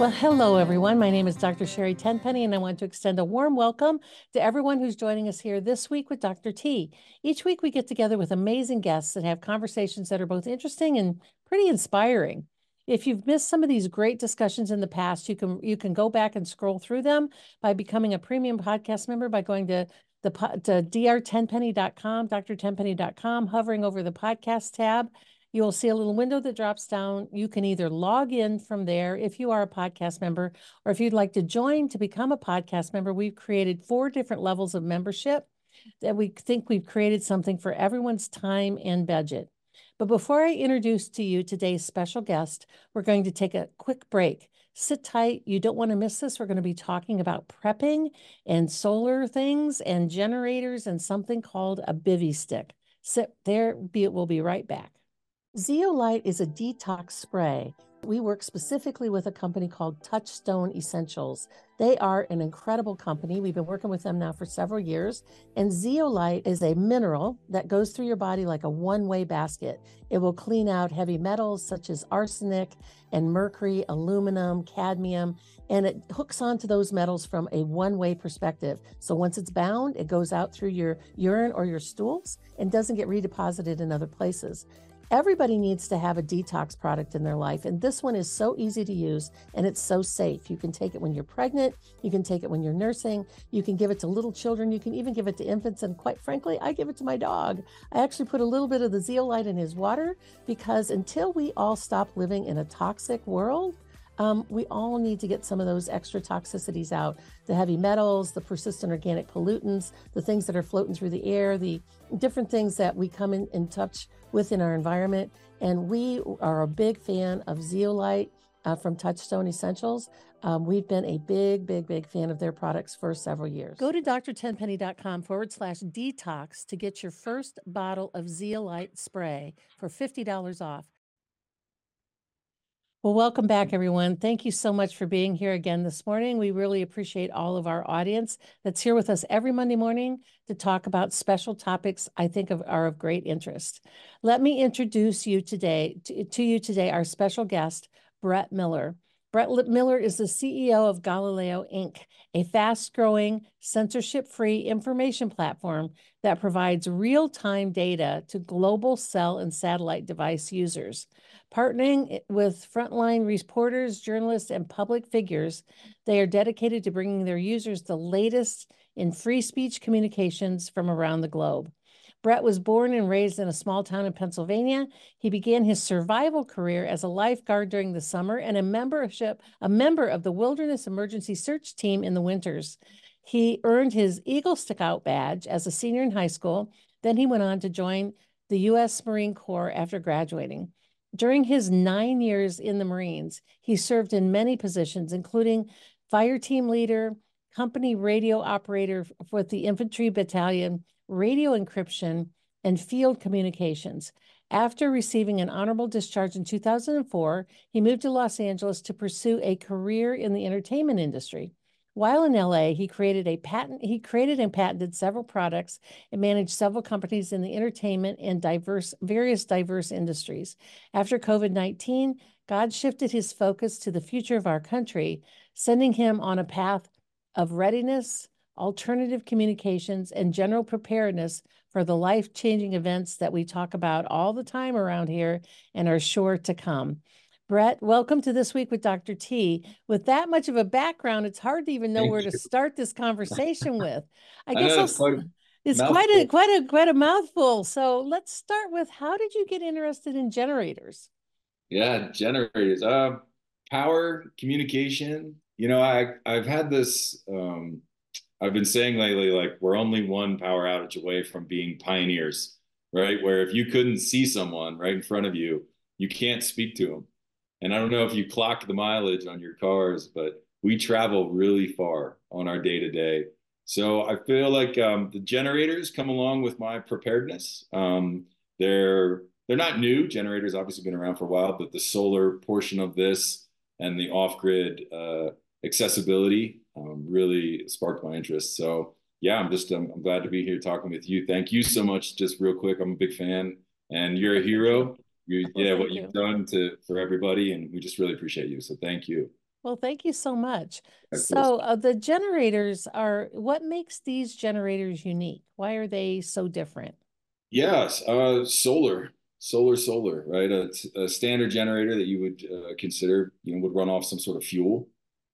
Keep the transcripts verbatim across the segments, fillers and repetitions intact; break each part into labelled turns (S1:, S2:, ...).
S1: Well, hello, everyone. My name is Doctor Sherry Tenpenny, and I want to extend a warm welcome to everyone who's joining us here this week with Doctor T. Each week, we get together with amazing guests and have conversations that are both interesting and pretty inspiring. If you've missed some of these great discussions in the past, you can you can go back and scroll through them by becoming a premium podcast member by going to the to d r tenpenny dot com, d r tenpenny dot com, hovering over the podcast tab. You will see a little window that drops down. You can either log in from there if you are a podcast member, or if you'd like to join to become a podcast member. We've created four different levels of membership that we think we've created something for everyone's time and budget. But before I introduce to you today's special guest, we're going to take a quick break. Sit tight. You don't want to miss this. We're going to be talking about prepping and solar things and generators and something called a bivy stick. Sit there. We'll be right back. Zeolite is a detox spray. We work specifically with a company called Touchstone Essentials. They are an incredible company. We've been working with them now for several years. And zeolite is a mineral that goes through your body like a one-way basket. It will clean out heavy metals such as arsenic and mercury, aluminum, cadmium, and it hooks onto those metals from a one-way perspective. So once it's bound, it goes out through your urine or your stools and doesn't get redeposited in other places. Everybody needs to have a detox product in their life, and this one is so easy to use, and it's so safe. You can take it when you're pregnant, you can take it when you're nursing, you can give it to little children, you can even give it to infants, and quite frankly, I give it to my dog. I actually put a little bit of the zeolite in his water because until we all stop living in a toxic world, Um, we all need to get some of those extra toxicities out, the heavy metals, the persistent organic pollutants, the things that are floating through the air, the different things that we come in, in touch with in our environment. And we are a big fan of zeolite uh, from Touchstone Essentials. Um, we've been a big, big, big fan of their products for several years. Go to drtenpenny.com forward slash detox to get your first bottle of zeolite spray for fifty dollars off. Well, welcome back, everyone. Thank you so much for being here again this morning. We really appreciate all of our audience that's here with us every Monday morning to talk about special topics I think of, are of great interest. Let me introduce you today to, to you today, our special guest, Brett Miller. Brett Miller is the C E O of Galileo Incorporated, a fast-growing, censorship-free information platform that provides real-time data to global cell and satellite device users. Partnering with frontline reporters, journalists, and public figures, they are dedicated to bringing their users the latest in free speech communications from around the globe. Brett was born and raised in a small town in Pennsylvania. He began his survival career as a lifeguard during the summer and a membership, a member of the Wilderness Emergency Search Team in the winters. He earned his Eagle Scout badge as a senior in high school. Then he went on to join the U S Marine Corps after graduating. During his nine years in the Marines, he served in many positions, including fire team leader, company radio operator with the infantry battalion, radio encryption, and field communications. After receiving an honorable discharge in two thousand four, he moved to Los Angeles to pursue a career in the entertainment industry. While in L A, he created a patent, he created and patented several products and managed several companies in the entertainment and diverse, various diverse industries. After COVID nineteen, God shifted his focus to the future of our country, sending him on a path of readiness, alternative communications, and general preparedness for the life-changing events that we talk about all the time around here and are sure to come. Brett, welcome to This Week with Doctor T. With that much of a background, it's hard to even know
S2: Thank
S1: where
S2: you.
S1: to start this conversation with. I,
S2: I
S1: guess
S2: know
S1: I'll,
S2: it's quite a
S1: it's quite a
S2: mouthful.
S1: quite a quite a mouthful. So let's start with, how did you get interested in generators?
S2: Yeah, generators. Uh, power, communication. You know, I I've had this um I've been saying lately, like we're only one power outage away from being pioneers, right? Where if you couldn't see someone right in front of you, you can't speak to them. And I don't know if you clock the mileage on your cars, but we travel really far on our day to day. So I feel like um, the generators come along with my preparedness. Um, they're they're not new. Generators obviously been around for a while, but the solar portion of this and the off-grid uh, accessibility um, really sparked my interest. So yeah, I'm just um, I'm glad to be here talking with you. Thank you so much. Just real quick, I'm a big fan, and you're a
S1: Thank you.
S2: hero. You,
S1: Well,
S2: yeah,
S1: thank
S2: what you've
S1: you.
S2: done to for everybody, and we just really appreciate you. So thank you.
S1: Well, thank you so much.
S2: Of course.
S1: So, uh, the generators are what makes these generators unique? Why are they so different?
S2: Yes, uh, solar, solar, solar, right? A, a standard generator that you would uh, consider, you know, would run off some sort of fuel.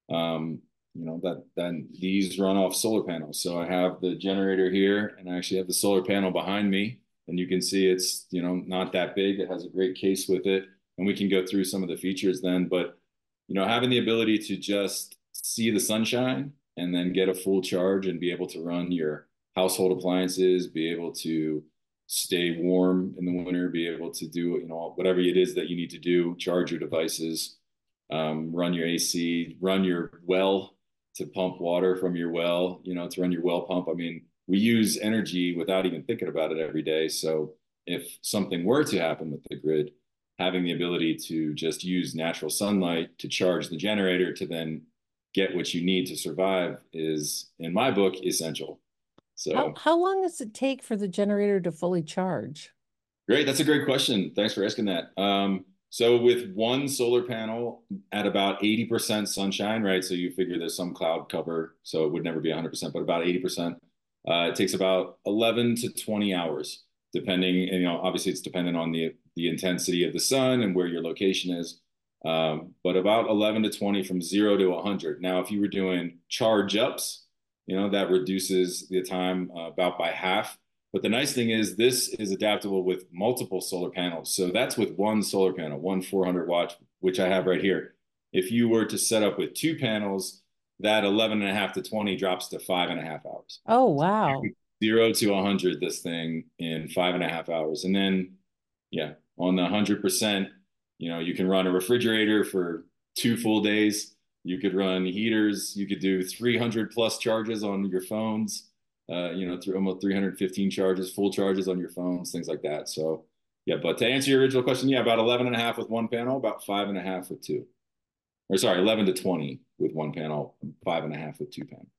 S2: Um, you know, that then these run off solar panels. So I have the generator here, and I actually have the solar panel behind me, and you can see it's, you know, not that big. It has a great case with it, and we can go through some of the features then. But, you know, having the ability to just see the sunshine and then get a full charge and be able to run your household appliances, be able to stay warm in the winter, be able to do, you know, whatever it is that you need to do, charge your devices, um, run your A C, run your well to pump water from your well, you know, to run your well pump. I mean, we use energy without even thinking about it every day. So if something were to happen with the grid, having the ability to just use natural sunlight to charge the generator to then get what you need to survive is, in my book, essential.
S1: How
S2: So
S1: how long does it take for the generator to fully charge?
S2: great. That's a great question. Thanks for asking that. Um, so with one solar panel at about eighty percent sunshine, right? So you figure there's some cloud cover, so it would never be one hundred percent, but about eighty percent. Uh, it takes about eleven to twenty hours, depending, and, you know, obviously it's dependent on the the intensity of the sun and where your location is. Um, but about eleven to twenty from zero to one hundred. Now, if you were doing charge ups, you know, that reduces the time uh, about by half. But the nice thing is this is adaptable with multiple solar panels. So that's with one solar panel, one four hundred watt, which I have right here. If you were to set up with two panels, that eleven and a half to twenty drops to five and a half hours.
S1: Oh, wow.
S2: Zero to one hundred, this thing in five and a half hours. And then, yeah, on the one hundred percent, you know, you can run a refrigerator for two full days. You could run heaters. You could do three hundred plus charges on your phones, uh, you know, through almost three hundred fifteen charges, full charges on your phones, things like that. So, yeah, but to answer your original question, yeah, about eleven and a half with one panel, about five and a half with two. Or sorry, eleven to twenty with one panel, five and a half with two panels.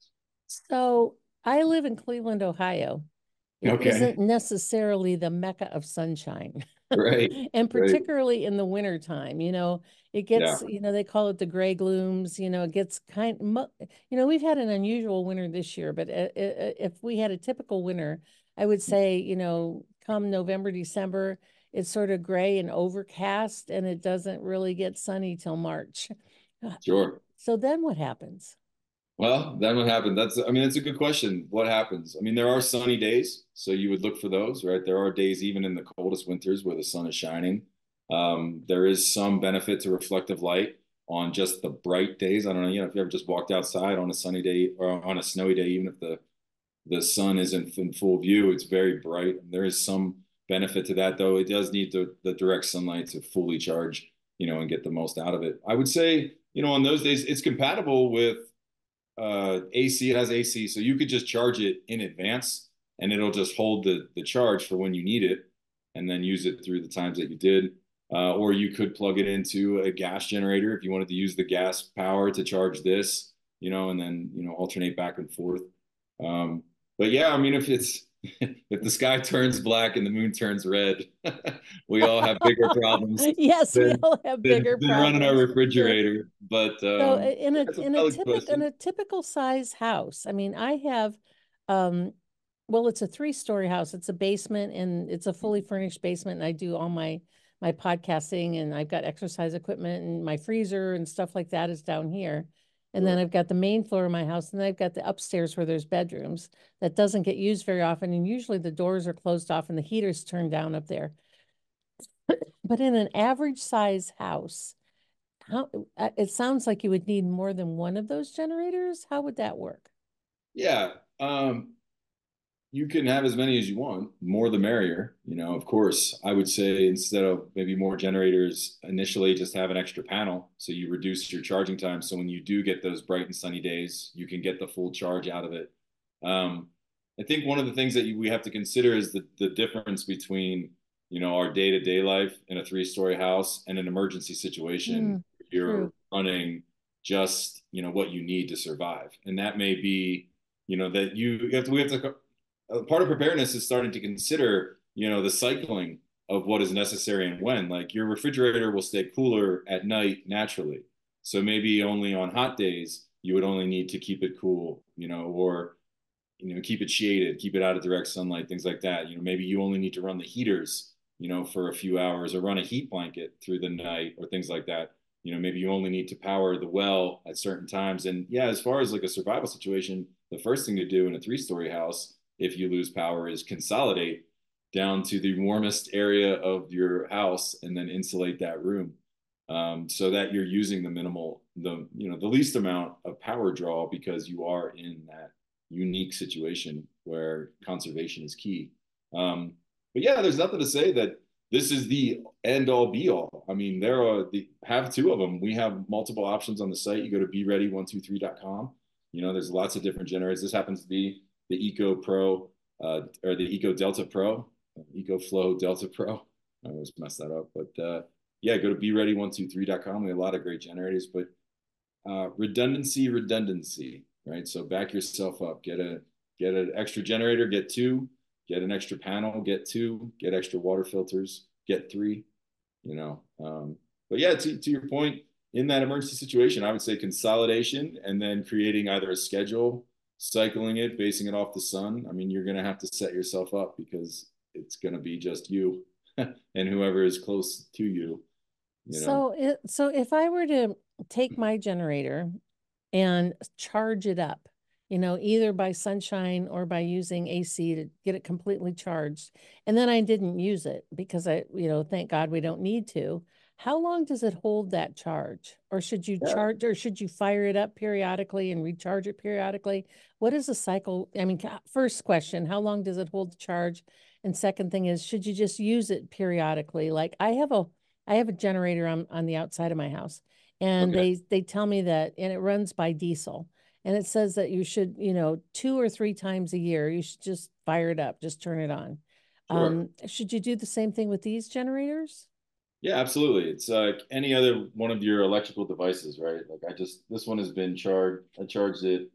S1: So, I live in Cleveland, Ohio. It
S2: Okay.
S1: isn't necessarily the mecca of sunshine.
S2: Right.
S1: And
S2: Right.
S1: particularly in the winter time, you know, it
S2: Yeah.
S1: gets, you know, they call it the gray glooms, you know, it gets kind, you know, we've had an unusual winter this year, but uh, uh, if we had a typical winter, I would say, you know, come November, December, it's sort of gray and overcast and it doesn't really get sunny till March.
S2: Sure.
S1: So then what happens?
S2: Well, then what happened? That's, I mean, that's a good question. What happens? I mean, there are sunny days, so you would look for those, right? There are days, even in the coldest winters, where the sun is shining. Um, there is some benefit to reflective light on just the bright days. I don't know, you know, if you ever just walked outside on a sunny day or on a snowy day, even if the the sun isn't in full view, it's very bright. There is some benefit to that, though. It does need the, the direct sunlight to fully charge, you know, and get the most out of it. I would say, you know, on those days, it's compatible with uh, A C. It has A C, so you could just charge it in advance, and it'll just hold the the charge for when you need it, and then use it through the times that you did. Uh, or you could plug it into a gas generator if you wanted to use the gas power to charge this, you know, and then, you know, alternate back and forth. Um, but yeah, I mean, if it's if the sky turns black and the moon turns red, we all have bigger problems
S1: Yes, we
S2: than
S1: all have
S2: than,
S1: bigger
S2: than running our
S1: problems for sure.
S2: refrigerator. But
S1: So
S2: um,
S1: in a
S2: that's a
S1: in a
S2: valid
S1: typical in
S2: question.
S1: a typical size house, I mean, I have um well, it's a three-story house. It's a basement and it's a fully furnished basement and I do all my my podcasting and I've got exercise equipment and my freezer and stuff like that is down here. And then
S2: Sure.
S1: I've got the main floor of my house and then I've got the upstairs where there's bedrooms that doesn't get used very often and usually the doors are closed off and the heater's turned down up there. But in an average size house, how uh, it sounds like you would need more than one of those generators. How would that work?
S2: Yeah. Um, you can have as many as you want, more the merrier. You know, of course, I would say instead of maybe more generators initially, just have an extra panel so you reduce your charging time. So when you do get those bright and sunny days, you can get the full charge out of it. Um, I think one of the things that you, we have to consider is the the difference between, you know, our day-to-day life in a three-story house and an emergency situation.
S1: Mm,
S2: You're
S1: true.
S2: running just, you know, what you need to survive, and that may be, you know, that you, you have to, we have to uh, part of preparedness is starting to consider, you know, the cycling of what is necessary and when. Like your refrigerator will stay cooler at night naturally. So maybe only on hot days you would only need to keep it cool, you know, or you know, keep it shaded, keep it out of direct sunlight, things like that. You know, maybe you only need to run the heaters, you know, for a few hours or run a heat blanket through the night or things like that. You know, maybe you only need to power the well at certain times. And yeah, as far as like a survival situation, the first thing to do in a three story house, if you lose power, is consolidate down to the warmest area of your house and then insulate that room, um, so that you're using the minimal, the, you know, the least amount of power draw because you are in that unique situation where conservation is key. Um, but yeah, there's nothing to say that this is the end all be all. I mean, there are the have two of them. We have multiple options on the site. You go to be ready one two three dot com. You know, there's lots of different generators. This happens to be the Eco Pro, uh, or the Eco Delta Pro, Eco Flow Delta Pro. I always mess that up, but uh, yeah, go to be ready one two three dot com. We have a lot of great generators, but uh, redundancy, redundancy, right? So back yourself up. Get a get an extra generator, get two. Get an extra panel, get two. Get extra water filters, get three. You know, um, but yeah, to to your point, in that emergency situation, I would say consolidation and then creating either a schedule, cycling it, basing it off the sun. I mean, you're going to have to set yourself up because it's going to be just you and whoever is close to you, you know.
S1: So it, so if I were to take my generator and charge it up, you know, either by sunshine or by using A C to get it completely charged, and then I didn't use it because I, you know, thank God we don't need to. How long does it hold that charge? Or should you
S2: Yeah.
S1: charge, or should you fire it up periodically and recharge it periodically? What is the cycle? I mean, first question, how long does it hold the charge? And second thing is, should you just use it periodically? Like I have a I have a generator on, on the outside of my house, and
S2: Okay.
S1: they they tell me that, and it runs by diesel, and it says that you should, you know, two or three times a year you should just fire it up, just turn it on.
S2: Sure.
S1: Um, should you do the same thing with these generators?
S2: Yeah, absolutely. It's like any other one of your electrical devices, right? Like I just this one has been charged. I charged it,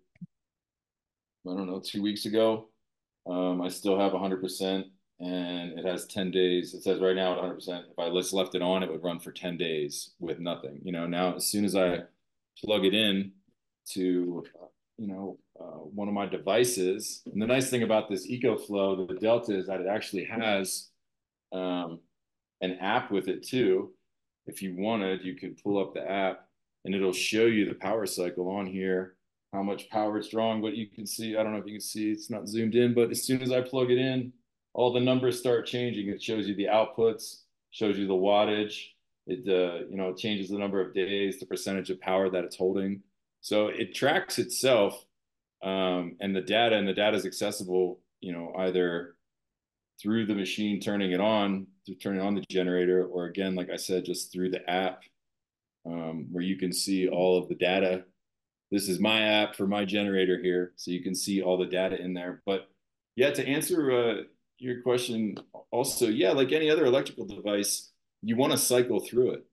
S2: I don't know, two weeks ago. Um, I still have one hundred percent and it has ten days. It says right now at one hundred percent. If I just left it on, it would run for ten days with nothing. You know, now as soon as I plug it in to, uh, you know, uh, one of my devices, and the nice thing about this EcoFlow, the Delta, is that it actually has um, an app with it too. If you wanted, you could pull up the app and it'll show you the power cycle on here, how much power it's drawing. But you can see, I don't know if you can see, it's not zoomed in, but as soon as I plug it in, all the numbers start changing. It shows you the outputs, shows you the wattage. It, uh, you know, it changes the number of days, the percentage of power that it's holding. So it tracks itself, um, and the data, and the data is accessible, you know, either through the machine turning it on, through turning on the generator, or again, like I said, just through the app, um, where you can see all of the data. This is my app for my generator here, so you can see all the data in there. But yeah, to answer uh, your question, also, yeah, like any other electrical device, you want to cycle through it.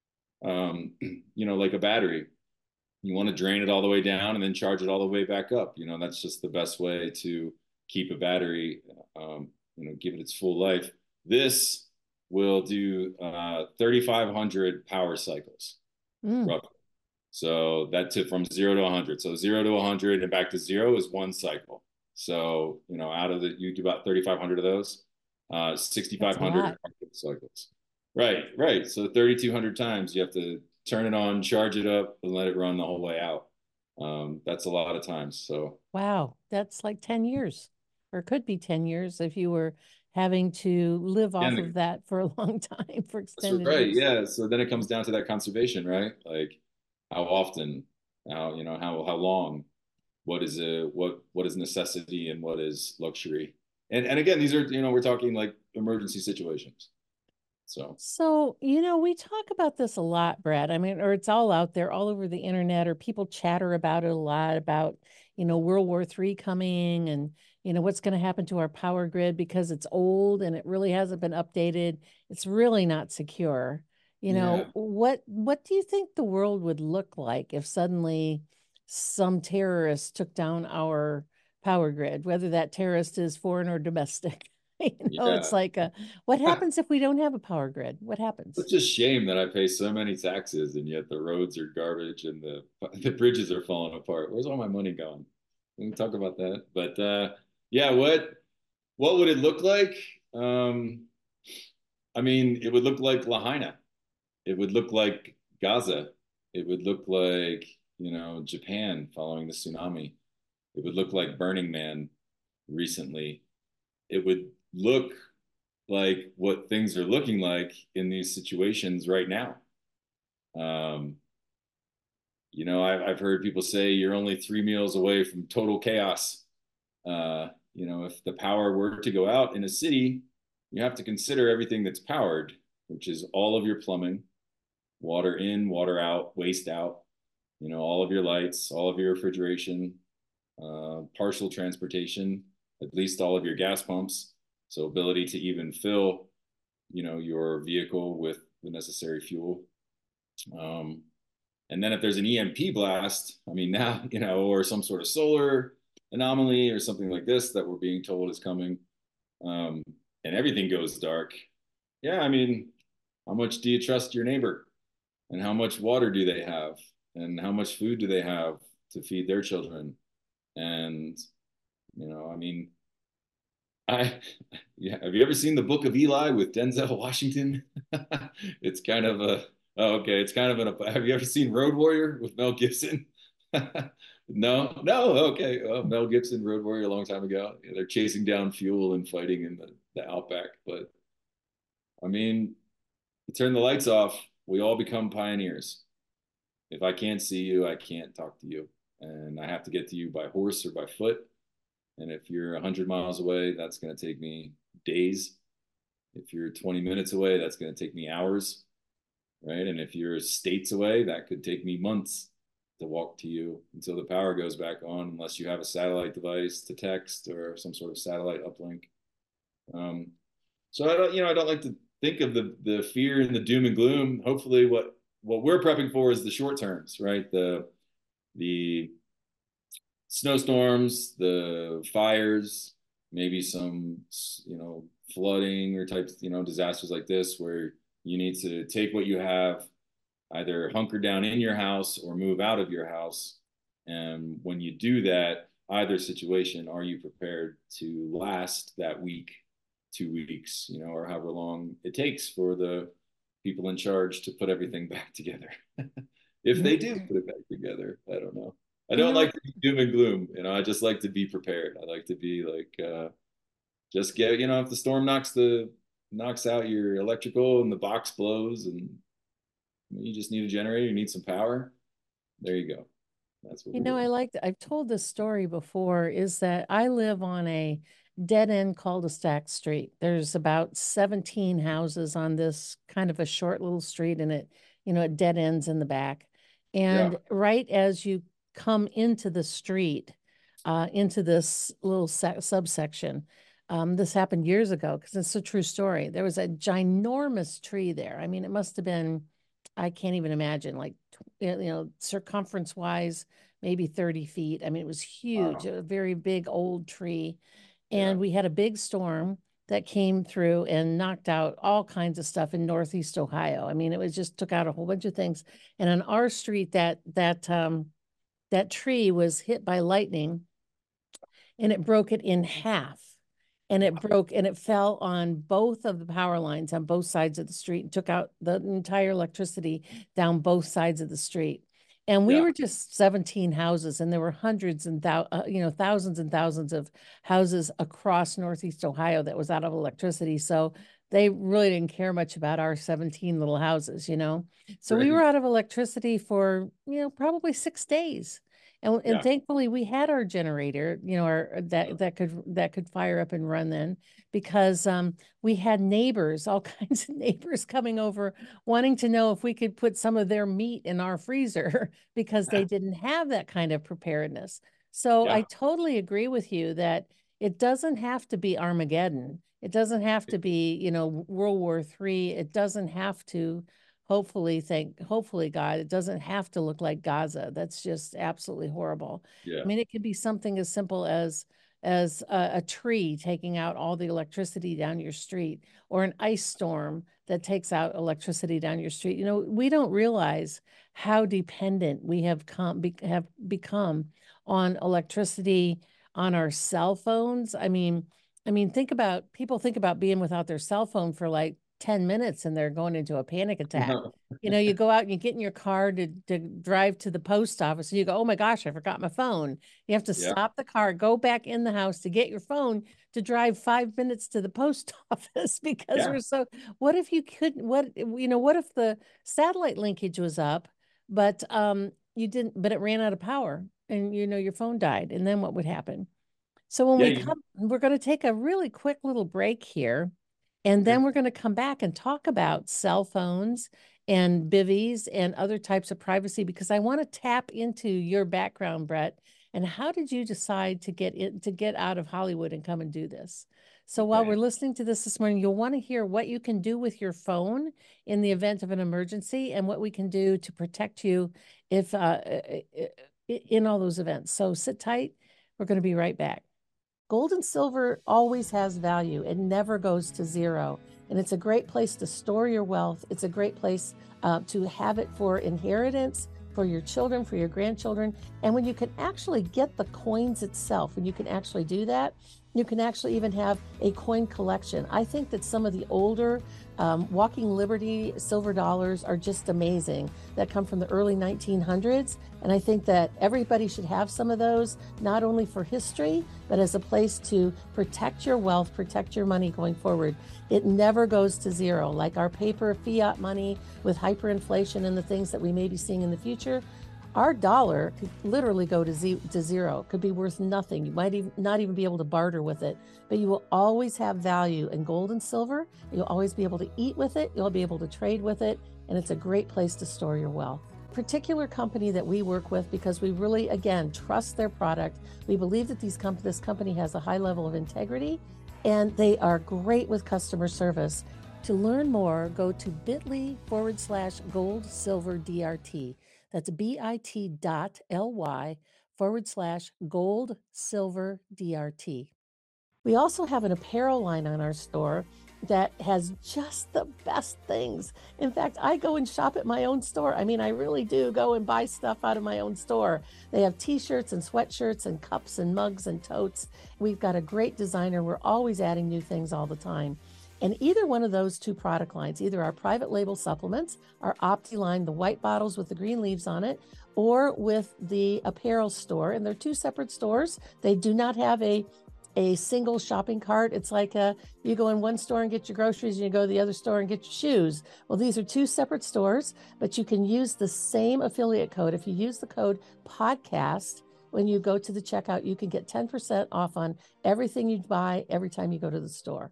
S2: Um, you know, like a battery, you want to drain it all the way down and then charge it all the way back up. You know, that's just the best way to keep a battery, um, you know, give it its full life. This will do uh, thirty-five hundred power cycles,
S1: Mm.
S2: roughly. So that to from zero to one hundred. So zero to one hundred and back to zero is one cycle. So, you know, out of the, you do about thirty-five hundred of those, uh,
S1: That's
S2: sixty-five
S1: a
S2: hundred
S1: lot.
S2: are cycles. Right, right. So thirty-two hundred times you have to turn it on, charge it up, and let it run the whole way out. Um, that's a lot of times. So,
S1: Wow, that's like ten years, or could be ten years if you were having to live off
S2: again,
S1: of that for a long time for
S2: that's
S1: extended
S2: right.
S1: use.
S2: Yeah. So then it comes down to that conservation, right? Like how often, how, you know, how, how long, what is a, what, what is necessity and what is luxury. And, and again, these are, you know, we're talking like emergency situations. So,
S1: So, you know, we talk about this a lot, Brad. I mean, or it's all out there, all over the internet, or people chatter about it a lot about, you know, World War Three coming, and, you know, what's going to happen to our power grid because it's old and it really hasn't been updated. It's really not secure. You
S2: yeah.
S1: know, what what do you think the world would look like if suddenly some terrorist took down our power grid, whether that terrorist is foreign or domestic? You know, it's
S2: Yeah.
S1: like, uh, what happens if we don't have a power grid? What happens?
S2: It's a shame that I pay so many taxes and yet the roads are garbage and the the bridges are falling apart. Where's all my money going? We can talk about that. But uh, yeah, what what would it look like? Um, I mean, it would look like Lahaina. It would look like Gaza. It would look like, you know, Japan following the tsunami. It would look like Burning Man recently. It would look like what things are looking like in these situations right now. Um, you know, I've, I've heard people say you're only three meals away from total chaos. Uh, you know, if the power were to go out in a city, you have to consider everything that's powered, which is all of your plumbing, water in, water out, waste out, you know, all of your lights, all of your refrigeration, uh, partial transportation, at least all of your gas pumps. So ability to even fill, you know, your vehicle with the necessary fuel. Um, and then if there's an E M P blast, I mean, now, you know, or some sort of solar anomaly or something like this that we're being told is coming, um, and everything goes dark. Yeah, I mean, how much do you trust your neighbor? And how much water do they have? And how much food do they have to feed their children? And, you know, I mean, I, yeah, have you ever seen the Book of Eli with Denzel Washington? It's kind of a, oh, okay, it's kind of an, have you ever seen Road Warrior with Mel Gibson? No, no, okay. Oh, Mel Gibson, Road Warrior, a long time ago. Yeah, they're chasing down fuel and fighting in the, the outback. But I mean, you turn the lights off, we all become pioneers. If I can't see you, I can't talk to you. And I have to get to you by horse or by foot. And if you're one hundred miles away, that's going to take me days. If you're twenty minutes away, that's going to take me hours, right? And if you're states away, that could take me months to walk to you until the power goes back on, unless you have a satellite device to text or some sort of satellite uplink. Um, so I don't, you know, I don't like to think of the the fear and the doom and gloom. Hopefully, what what we're prepping for is the short terms, right? The the snowstorms, the fires, maybe some, you know, flooding or types, you know, disasters like this where you need to take what you have, either hunker down in your house or move out of your house. And when you do that, either situation, are you prepared to last that week, two weeks, you know, or however long it takes for the people in charge to put everything back together? If they do put it back together, I don't know. I
S1: You
S2: don't
S1: know
S2: like
S1: what?
S2: to be doom and gloom. You know, I just like to be prepared. I like to be like, uh, just get, you know, if the storm knocks the knocks out your electrical and the box blows and you just need a generator, you need some power. There you go. That's what
S1: You
S2: we're
S1: know, I
S2: doing.
S1: like, I've told this story before, is that I live on a dead end cul-de-sac street. There's about seventeen houses on this kind of a short little street, and it, you know, it dead ends in the back.
S2: Yeah.
S1: And right as you come into the street, uh, into this little subsection, um, this happened years ago because it's a true story. There was a ginormous tree there. I mean, it must have been, I can't even imagine, like, you know, circumference wise, maybe thirty feet. I mean, it was huge,
S2: Wow.
S1: a very big old tree.
S2: Yeah.
S1: And we had a big storm that came through and knocked out all kinds of stuff in Northeast Ohio. I mean, it was just took out a whole bunch of things. And on our street, that that um that tree was hit by lightning and it broke it in half. And it broke and it fell on both of the power lines on both sides of the street and took out the entire electricity down both sides of the street. And we
S2: Yeah.
S1: were just seventeen houses, and there were hundreds and thou, uh, you know, thousands and thousands of houses across Northeast Ohio that was out of electricity. So they really didn't care much about our seventeen little houses, you know. So we were
S2: Right.
S1: out of electricity for, you know, probably six days. And, and
S2: Yeah.
S1: thankfully we had our generator, you know, our that that could that could fire up and run then, because um, we had neighbors, all kinds of neighbors coming over wanting to know if we could put some of their meat in our freezer because they didn't have that kind of preparedness. So I
S2: Yeah.
S1: totally agree with you that it doesn't have to be Armageddon. It doesn't have to be, you know, World War Three. It doesn't have to, hopefully, thank hopefully God, it doesn't have to look like Gaza. That's just absolutely horrible.
S2: Yeah.
S1: I mean, it could be something as simple as as a, a tree taking out all the electricity down your street, or an ice storm that takes out electricity down your street. You know, we don't realize how dependent we have come be, have become on electricity, on our cell phones. I mean, I mean, think about people think about being without their cell phone for like ten minutes and they're going into a panic attack.
S2: No.
S1: You know, you go out and you get in your car to, to drive to the post office and you go, oh my gosh, I forgot my phone. You have to
S2: Yeah.
S1: stop the car, go back in the house to get your phone to drive five minutes to the post office because
S2: Yeah.
S1: we're so, what if you couldn't, what, you know, what if the satellite linkage was up, but um, you didn't, but it ran out of power and, you know, your phone died. And then what would happen? So when
S2: Yeah.
S1: we
S2: You,
S1: come, we're going to take a really quick little break here. And
S2: okay.
S1: then we're going to come back and talk about cell phones and bivvies and other types of privacy because I want to tap into your background, Brett. And how did you decide to get in, to get out of Hollywood and come and do this? So while we're
S2: Okay.
S1: listening to this this morning, you'll want to hear what you can do with your phone in the event of an emergency and what we can do to protect you if uh, in all those events. So sit tight. We're going to be right back. Gold and silver always has value. It never goes to zero. And it's a great place to store your wealth. It's a great place uh, to have it for inheritance, for your children, for your grandchildren. And when you can actually get the coins itself, when you can actually do that, you can actually even have a coin collection. I think that some of the older um, Walking Liberty silver dollars are just amazing that come from the early nineteen hundreds. And I think that everybody should have some of those, not only for history, but as a place to protect your wealth, protect your money going forward. It never goes to zero. Like our paper fiat money with hyperinflation and the things that we may be seeing in the future, our dollar could literally go to, z- to zero, could be worth nothing. You might even not even be able to barter with it, but you will always have value in gold and silver. You'll always be able to eat with it. You'll be able to trade with it. And it's a great place to store your wealth. Particular company that we work with because we really, again, trust their product. We believe that these comp- this company has a high level of integrity and they are great with customer service. To learn more, go to bit.ly forward slash gold silver DRT. That's bit.ly forward slash gold silver DRT. We also have an apparel line on our store that has just the best things. In fact, I go and shop at my own store. I mean, I really do go and buy stuff out of my own store. They have t-shirts and sweatshirts and cups and mugs and totes. We've got a great designer. We're always adding new things all the time. And either one of those two product lines, either our private label supplements, our Opti line, the white bottles with the green leaves on it, or with the apparel store, and they're two separate stores. They do not have a a single shopping cart. It's like a, you go in one store and get your groceries and you go to the other store and get your shoes. Well, these are two separate stores, but you can use the same affiliate code. If you use the code podcast, when you go to the checkout, you can get ten percent off on everything you buy every time you go to the store.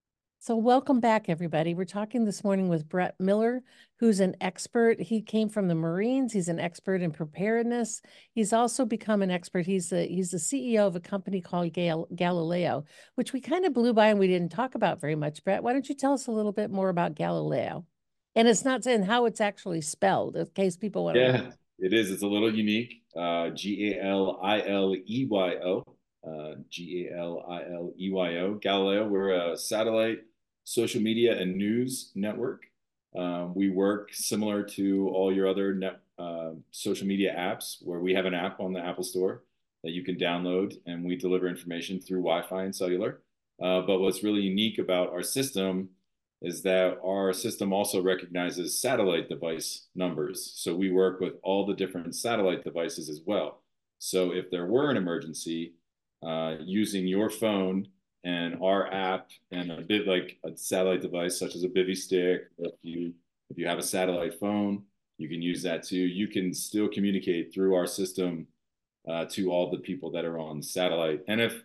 S1: So welcome back, everybody. We're talking this morning with Brett Miller, who's an expert. He came from the Marines. He's an expert in preparedness. He's also become an expert. He's the he's the C E O of a company called Gal- Galileo, which we kind of blew by and we didn't talk about very much. Brett, why don't you tell us a little bit more about Galileo? And it's not saying how it's actually spelled, in case people want to know.
S2: Yeah, it is. It's a little unique. Uh, G A L I L E Y O. Uh, G A L I L E Y O. Galileo. We're a satellite social media and news network. Um, we work similar to all your other net, uh, social media apps, where we have an app on the Apple Store that you can download, and we deliver information through Wi-Fi and cellular. Uh, but what's really unique about our system is that our system also recognizes satellite device numbers. So we work with all the different satellite devices as well. So if there were an emergency, uh, using your phone and our app and a bit like a satellite device such as a bivy stick, if you if you have a satellite phone, you can use that too. You can still communicate through our system uh, to all the people that are on satellite. And if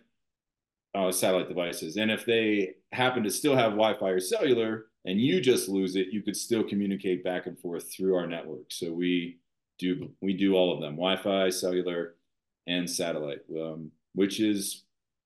S2: uh, satellite devices. And if they happen to still have Wi-Fi or cellular and you just lose it, you could still communicate back and forth through our network. So we do we do all of them: Wi-Fi, cellular, and satellite, um, which is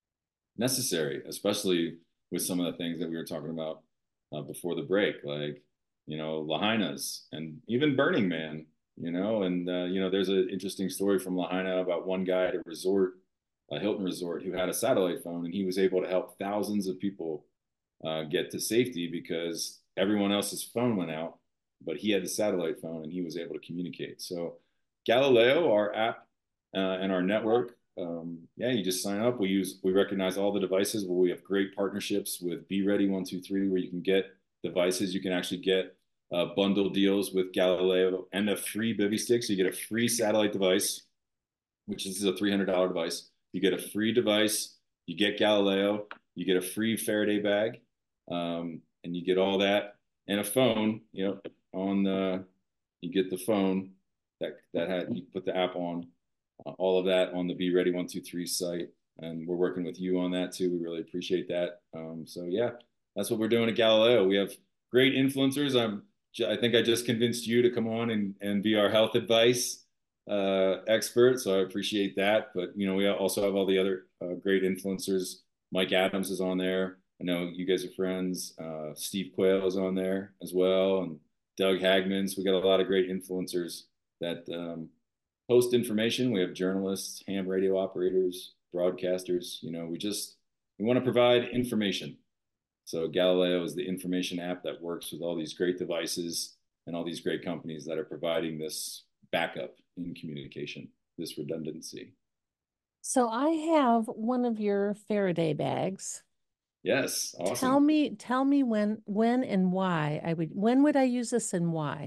S2: necessary, especially with some of the things that we were talking about uh, before the break, like you know Lahaina's and even Burning Man. You know, and uh, you know, there's an interesting story from Lahaina about one guy at a resort a Hilton resort who had a satellite phone, and he was able to help thousands of people uh, get to safety because everyone else's phone went out, but he had the satellite phone and he was able to communicate. So Galileo, our app uh, and our network, um, yeah, you just sign up. We use we recognize all the devices where we have great partnerships with Be Ready one two three, where you can get devices. You can actually get uh, bundle deals with Galileo and a free bivy stick. So you get a free satellite device, which is a three hundred dollar device. You get a free device, you get Galileo, you get a free Faraday bag, um, and you get all that and a phone. You know, on the you get the phone that that had you put the app on, uh, all of that on the Be Ready one two three site, and we're working with you on that too. We really appreciate that. Um, so yeah, that's what we're doing at Galileo. We have great influencers. I'm I think I just convinced you to come on and and be our health advice uh, expert, so I appreciate that. But you know, we also have all the other uh, great influencers. Mike Adams is on there. I know you guys are friends. Uh, Steve Quayle is on there as well, and Doug Hagman. So we got a lot of great influencers that um, post information. We have journalists, ham radio operators, broadcasters. You know, we just we want to provide information. So Galileo is the information app that works with all these great devices and all these great companies that are providing this backup in communication, this redundancy.
S1: So I have one of your Faraday bags.
S2: Yes,
S1: Tell
S2: awesome.
S1: me, tell me when, when and why I would, when would I use this and why?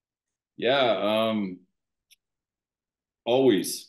S2: Yeah, um, always.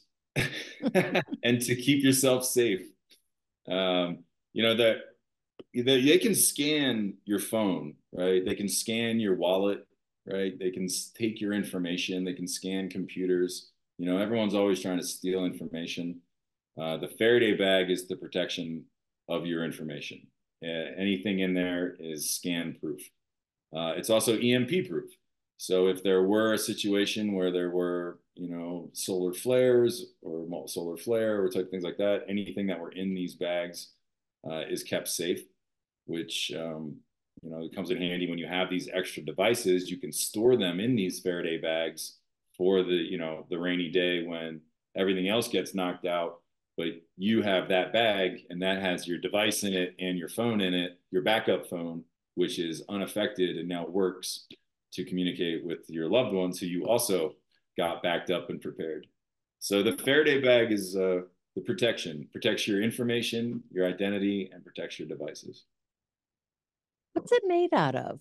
S2: And to keep yourself safe. Um, you know that they, they can scan your phone, right? They can scan your wallet, right? They can take your information. They can scan computers. You know, everyone's always trying to steal information. Uh, the Faraday bag is the protection of your information. Uh, anything in there is scan proof. Uh, it's also E M P proof. So if there were a situation where there were, you know, solar flares or solar flare or type things like that, anything that were in these bags uh, is kept safe, which um, you know, it comes in handy when you have these extra devices. You can store them in these Faraday bags for the, you know, the rainy day when everything else gets knocked out, but you have that bag and that has your device in it and your phone in it, your backup phone, which is unaffected and now works to communicate with your loved ones who you also got backed up and prepared. So the Faraday bag is uh, the protection, protects your information, your identity, and protects your devices.
S1: What's it made out of?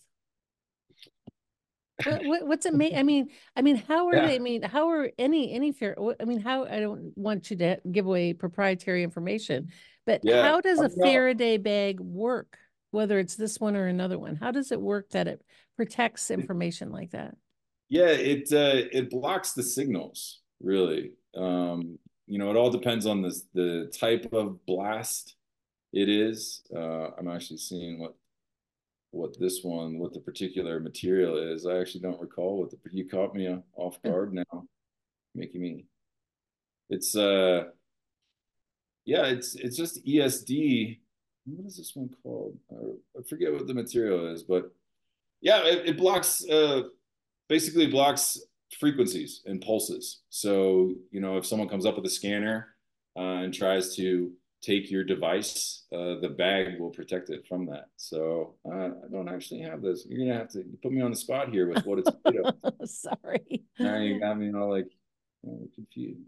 S1: What, what what's it made? I mean, I mean, how are they? I
S2: Yeah,
S1: mean, how are any any fair? I mean, how? I don't want you to give away proprietary information, but
S2: yeah.
S1: how does
S2: I
S1: a
S2: mean, no,
S1: Faraday bag work? Whether it's this one or another one, how does it work that it protects information like that?
S2: yeah, it uh, it blocks the signals really. Um, you know, it all depends on the the type of blast it is. Uh, I'm actually seeing what what this one, what the particular material is. I actually don't recall what the you caught me off guard now, making me. It's uh yeah, it's it's just E S D. What is this one called? I, I forget what the material is, but yeah, it, it blocks uh basically blocks frequencies and pulses. So, you know, if someone comes up with a scanner uh, and tries to take your device, uh, the bag will protect it from that. So uh, I don't actually have this. You're gonna have to put me on the spot here with what it's made of.
S1: Sorry.
S2: Now you got me all like uh, confused.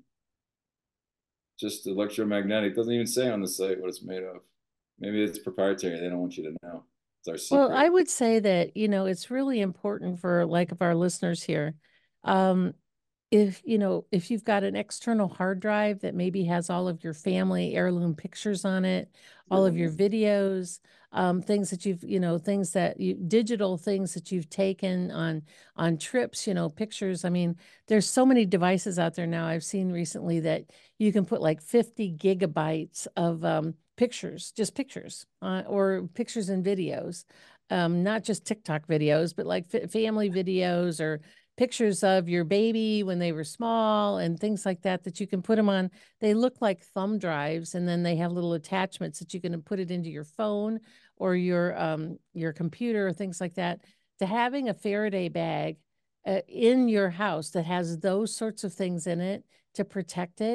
S2: Just electromagnetic. Doesn't even say on the site what it's made of. Maybe it's proprietary. They don't want you to know. It's our
S1: Well,
S2: secret.
S1: I would say that, you know, it's really important for like of our listeners here. Um, if you know if you've got an external hard drive that maybe has all of your family heirloom pictures on it, all of your videos, um, things that you've you know things that you digital things that you've taken on on trips, you know pictures. I mean, there's so many devices out there now. I've seen recently that you can put like fifty gigabytes of um, pictures, just pictures, uh, or pictures and videos, um, not just TikTok videos, but like family videos or pictures of your baby when they were small and things like that that you can put them on. They look like thumb drives, and then they have little attachments that you can put it into your phone or your um your computer or things like that. To having a Faraday bag uh, in your house that has those sorts of things in it to protect it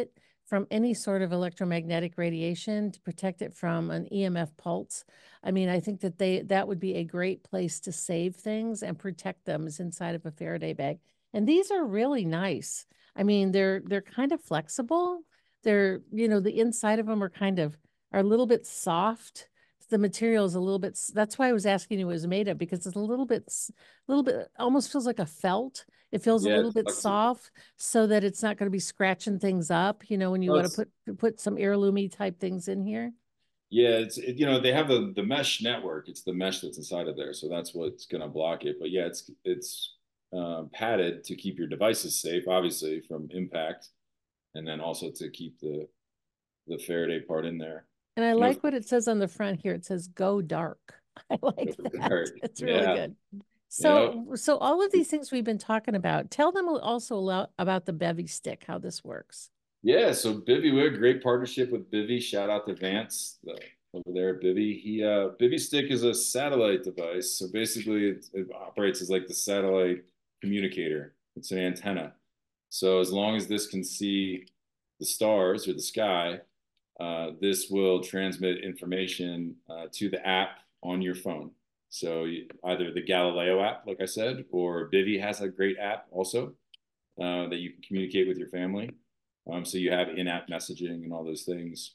S1: from any sort of electromagnetic radiation, to protect it from an E M F pulse. I mean, I think that they that would be a great place to save things and protect them is inside of a Faraday bag. And these are really nice. I mean, they're they're kind of flexible. They're, you know, the inside of them are kind of are a little bit soft. The material is a little bit, that's why I was asking you what it was made of, because it's a little bit, a little bit, almost feels like a felt. It feels a
S2: Yeah,
S1: little
S2: it's
S1: bit
S2: flexible.
S1: soft so that it's not going to be scratching things up, you know, when you
S2: Well,
S1: want to
S2: it's
S1: put put some heirloomy type things in here.
S2: yeah, it's it, you know they have the the mesh network. It's the mesh that's inside of there, so that's what's going to block it. But yeah, it's it's uh, padded to keep your devices safe, obviously from impact, and then also to keep the the Faraday part in there.
S1: And I
S2: You know,
S1: like what it says on the front here. It says go dark. I like that. It's really
S2: yeah,
S1: good.
S2: yep.
S1: So, so all of these things we've been talking about, tell them also lo- about the Bevy stick, how this works.
S2: Yeah, so Bivy, we have a great partnership with Bivy. Shout out to Vance the, over there at Bivy. He uh, Bivy Stick is a satellite device. So basically, it, it operates as like the satellite communicator. It's an antenna. So as long as this can see the stars or the sky, uh, this will transmit information uh, to the app on your phone. So you, either the Galileo app, like I said, or Bivy has a great app also uh, that you can communicate with your family. Um, so you have in-app messaging and all those things,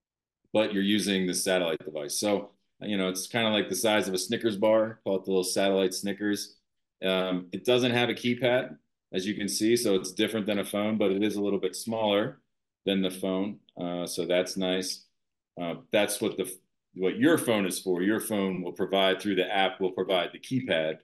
S2: but you're using the satellite device. So you know it's kind of like the size of a Snickers bar. Call it the little satellite Snickers. Um, it doesn't have a keypad, as you can see, so it's different than a phone, but it is a little bit smaller than the phone. Uh, so that's nice. Uh, that's what the what your phone is for. Your phone will provide through the app will provide the keypad,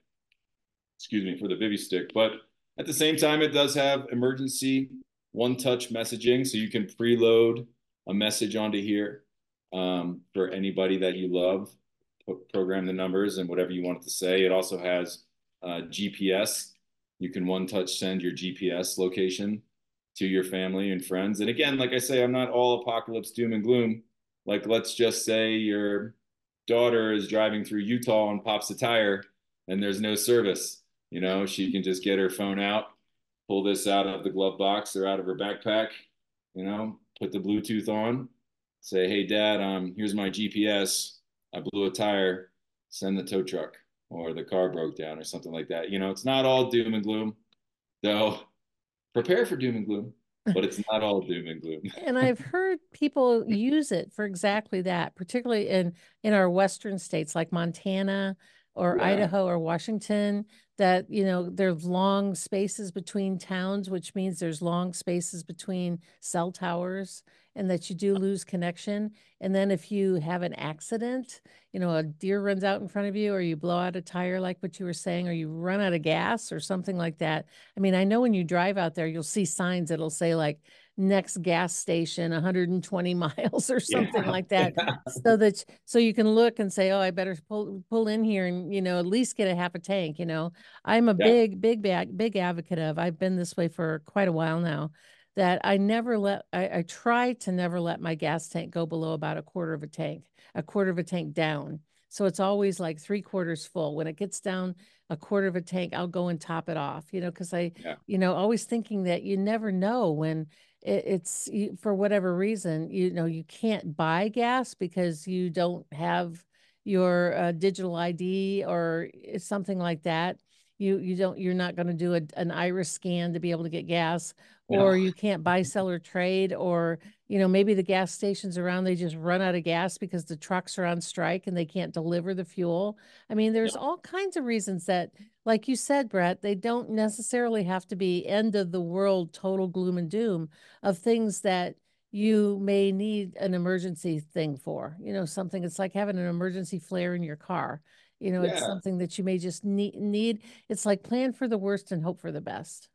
S2: excuse me, for the Vivi stick. But at the same time, it does have emergency one-touch messaging, so you can preload a message onto here um, for anybody that you love. Program the numbers and whatever you want it to say. It also has uh, G P S. You can one-touch send your G P S location to your family and friends. And again, like I say, I'm not all apocalypse doom and gloom. Like, let's just say your daughter is driving through Utah and pops a tire and there's no service. You know, she can just get her phone out, pull this out of the glove box or out of her backpack, you know, put the Bluetooth on, say, hey, dad, um, here's my G P S. I blew a tire, send the tow truck, or the car broke down or something like that. You know, it's not all doom and gloom, though prepare for doom and gloom, but it's not all doom and gloom.
S1: And I've heard people use it for exactly that, particularly in in our western states like Montana or
S2: Yeah.
S1: Idaho or Washington, that, you know, there's long spaces between towns, which means there's long spaces between cell towers, and that you do lose connection. And then if you have an accident, you know, a deer runs out in front of you, or you blow out a tire, like what you were saying, or you run out of gas or something like that. I mean, I know when you drive out there, you'll see signs that'll say like next gas station one hundred twenty miles or something
S2: Yeah.
S1: like that,
S2: Yeah.
S1: so that so you can look and say, oh, I better pull pull in here and, you know, at least get a half a tank. You know, I'm a
S2: Yeah.
S1: big big big big advocate of, I've been this way for quite a while now, that I never let I, I try to never let my gas tank go below about a quarter of a tank, a quarter of a tank down. So it's always like three quarters full. When it gets down a quarter of a tank, I'll go and top it off, you know, because I,
S2: Yeah.
S1: you know, always thinking that you never know when it, it's you, for whatever reason, you know, you can't buy gas because you don't have your uh, digital I D or something like that. You you don't you're not going to do a, an iris scan to be able to get gas, or
S2: No.
S1: you can't buy, sell, or trade, or, you know, maybe the gas stations around, they just run out of gas because the trucks are on strike and they can't deliver the fuel. I mean, there's
S2: No.
S1: all kinds of reasons that, like you said, Brett, they don't necessarily have to be end of the world, total gloom and doom, of things that you may need an emergency thing for. You know, something, it's like having an emergency flare in your car. You know, it's
S2: Yeah.
S1: something that you may just need need. It's like plan for the worst and hope for the best.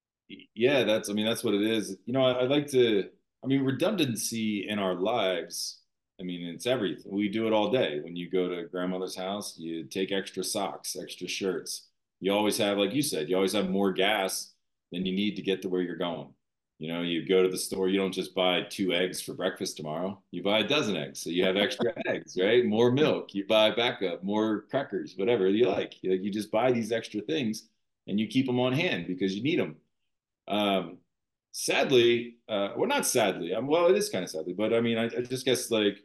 S2: Yeah, that's, I mean, that's what it is. You know, I, I like to, I mean, redundancy in our lives. I mean, it's everything. We do it all day. When you go to grandmother's house, you take extra socks, extra shirts. You always have, like you said, you always have more gas than you need to get to where you're going. You know, you go to the store, you don't just buy two eggs for breakfast tomorrow. You buy a dozen eggs. So you have extra eggs, right? More milk. You buy backup, more crackers, whatever you like. You, you just buy these extra things and you keep them on hand because you need them. Um, sadly, uh, well, not sadly, um, well, it is kind of sadly, but I mean, I, I just guess like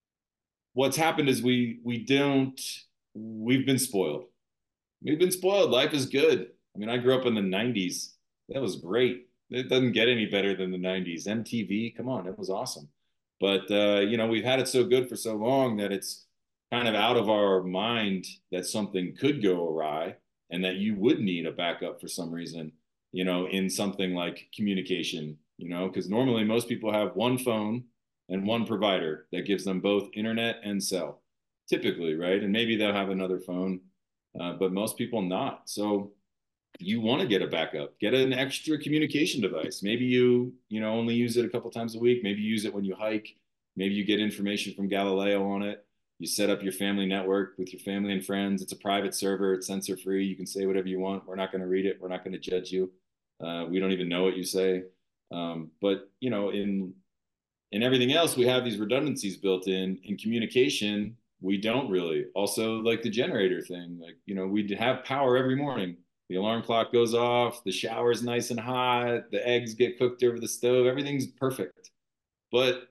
S2: what's happened is we we don't we've been spoiled. We've been spoiled. Life is good. I mean, I grew up in the nineties. That was great. It doesn't get any better than the nineties. M T V, come on, it was awesome. But uh, you know, we've had it so good for so long that it's kind of out of our mind that something could go awry and that you would need a backup for some reason, you know, in something like communication, you know, because normally most people have one phone and one provider that gives them both internet and cell, typically, right? And maybe they'll have another phone, uh, but most people not. So you want to get a backup, get an extra communication device. Maybe you, you know, only use it a couple times a week. Maybe you use it when you hike. Maybe you get information from Galileo on it. You set up your family network with your family and friends. It's a private server. It's censor free. You can say whatever you want. We're not going to read it. We're not going to judge you. Uh, we don't even know what you say. Um, but you know, in in everything else, we have these redundancies built in. In communication, we don't really. Also, like the generator thing, like, you know, we have power every morning. The alarm clock goes off, the shower's nice and hot, the eggs get cooked over the stove, everything's perfect. But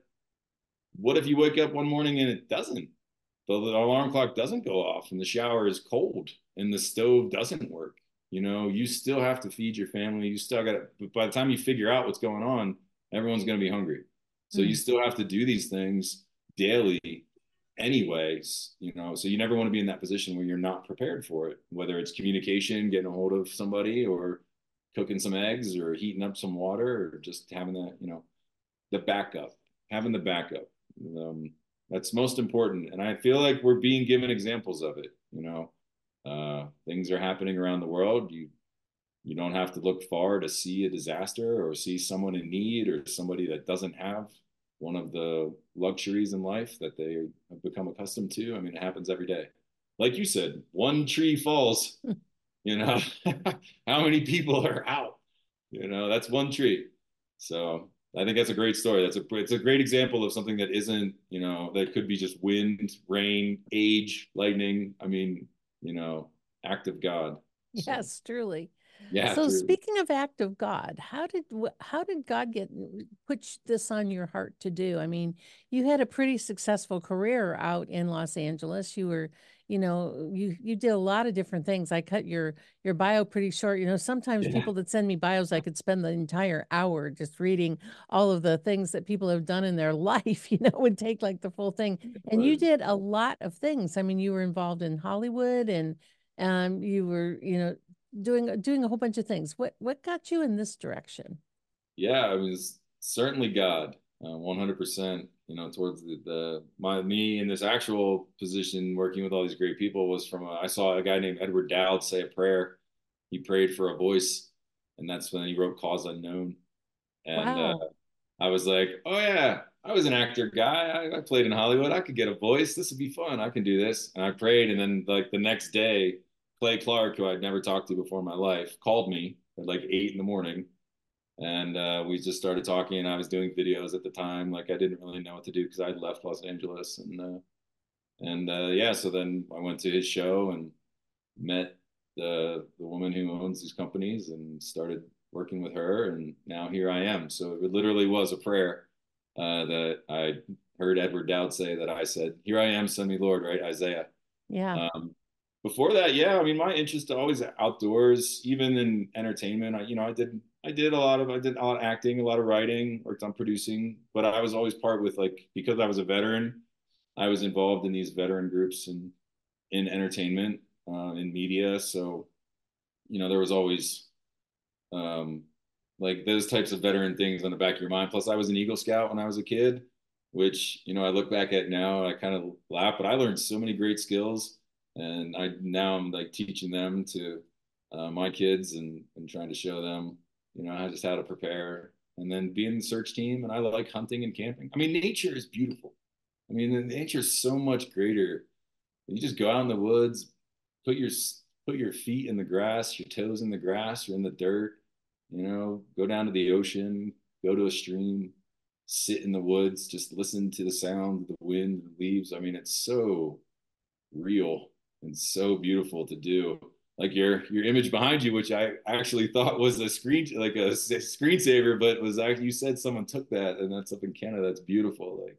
S2: what if you wake up one morning and it doesn't? The, the alarm clock doesn't go off and the shower is cold and the stove doesn't work. You know, you still have to feed your family. You still got to, but by the time you figure out what's going on, everyone's going to be hungry. So you
S1: Mm.
S2: still have to do these things daily anyways, you know, so you never want to be in that position where you're not prepared for it, whether it's communication, getting a hold of somebody, or cooking some eggs, or heating up some water, or just having that, you know, the backup, having the backup. Um, that's most important. And I feel like we're being given examples of it, you know. Uh, things are happening around the world. You you don't have to look far to see a disaster or see someone in need or somebody that doesn't have one of the luxuries in life that they have become accustomed to. I mean, it happens every day. Like you said, one tree falls, you know, how many people are out? You know, that's one tree. So I think that's a great story. That's a it's a great example of something that isn't, you know, that could be just wind, rain, age, lightning. I mean, you know, act of God. So
S1: Yes, truly.
S2: yeah,
S1: So
S2: truly.
S1: speaking of act of God, how did wh- how did God get put this on your heart to do? I mean, you had a pretty successful career out in Los Angeles. You were, you know, you you did a lot of different things. I cut your your bio pretty short. You know, sometimes
S2: Yeah.
S1: people that send me bios, I could spend the entire hour just reading all of the things that people have done in their life, you know, would take like the full thing. And you
S2: Was
S1: did a lot of things. I mean, you were involved in Hollywood and um you were, you know, doing doing a whole bunch of things. What what got you in this direction?
S2: yeah, it was certainly God, uh, one hundred percent. You know, towards the, the my me in this actual position, working with all these great people, was from a, I saw a guy named Edward Dowd say a prayer. He prayed for a voice, and that's when he wrote "Cause Unknown." And uh,
S1: Wow.
S2: I was like, oh yeah, I was an actor guy. I, I played in Hollywood. I could get a voice. This would be fun. I can do this. And I prayed, and then like the next day, Clay Clark, who I'd never talked to before in my life, called me at like eight in the morning, and uh, we just started talking. And I was doing videos at the time, like I didn't really know what to do because I'd left Los Angeles, and uh, and uh, yeah, so then I went to his show and met the the woman who owns these companies and started working with her, and now here I am. So it literally was a prayer uh, that I heard Edward Dowd say that I said, "Here I am, send me, Lord." Right, Isaiah.
S1: Yeah.
S2: Um, Before that, yeah, I mean, my interest always outdoors, even in entertainment. I, you know, I did I did a lot of I did a lot of acting, a lot of writing, worked on producing, but I was always part with like because I was a veteran, I was involved in these veteran groups and in entertainment, uh, in media. So, you know, there was always um, like those types of veteran things on the back of your mind. Plus, I was an Eagle Scout when I was a kid, which, you know, I look back at now and I kind of laugh, but I learned so many great skills. And I now I'm like teaching them to uh, my kids and, and trying to show them, you know, how just how to prepare and then be in the search team. And I like hunting and camping. I mean, nature is beautiful. I mean, nature is so much greater. You just go out in the woods, put your put your feet in the grass, your toes in the grass, or in the dirt. You know, go down to the ocean, go to a stream, sit in the woods, just listen to the sound of the wind, the leaves. I mean, it's so real and so beautiful to do. like your your image behind you, which I actually thought was a screen like a screensaver, but was actually you said someone took that, and that's up in Canada. That's beautiful. Like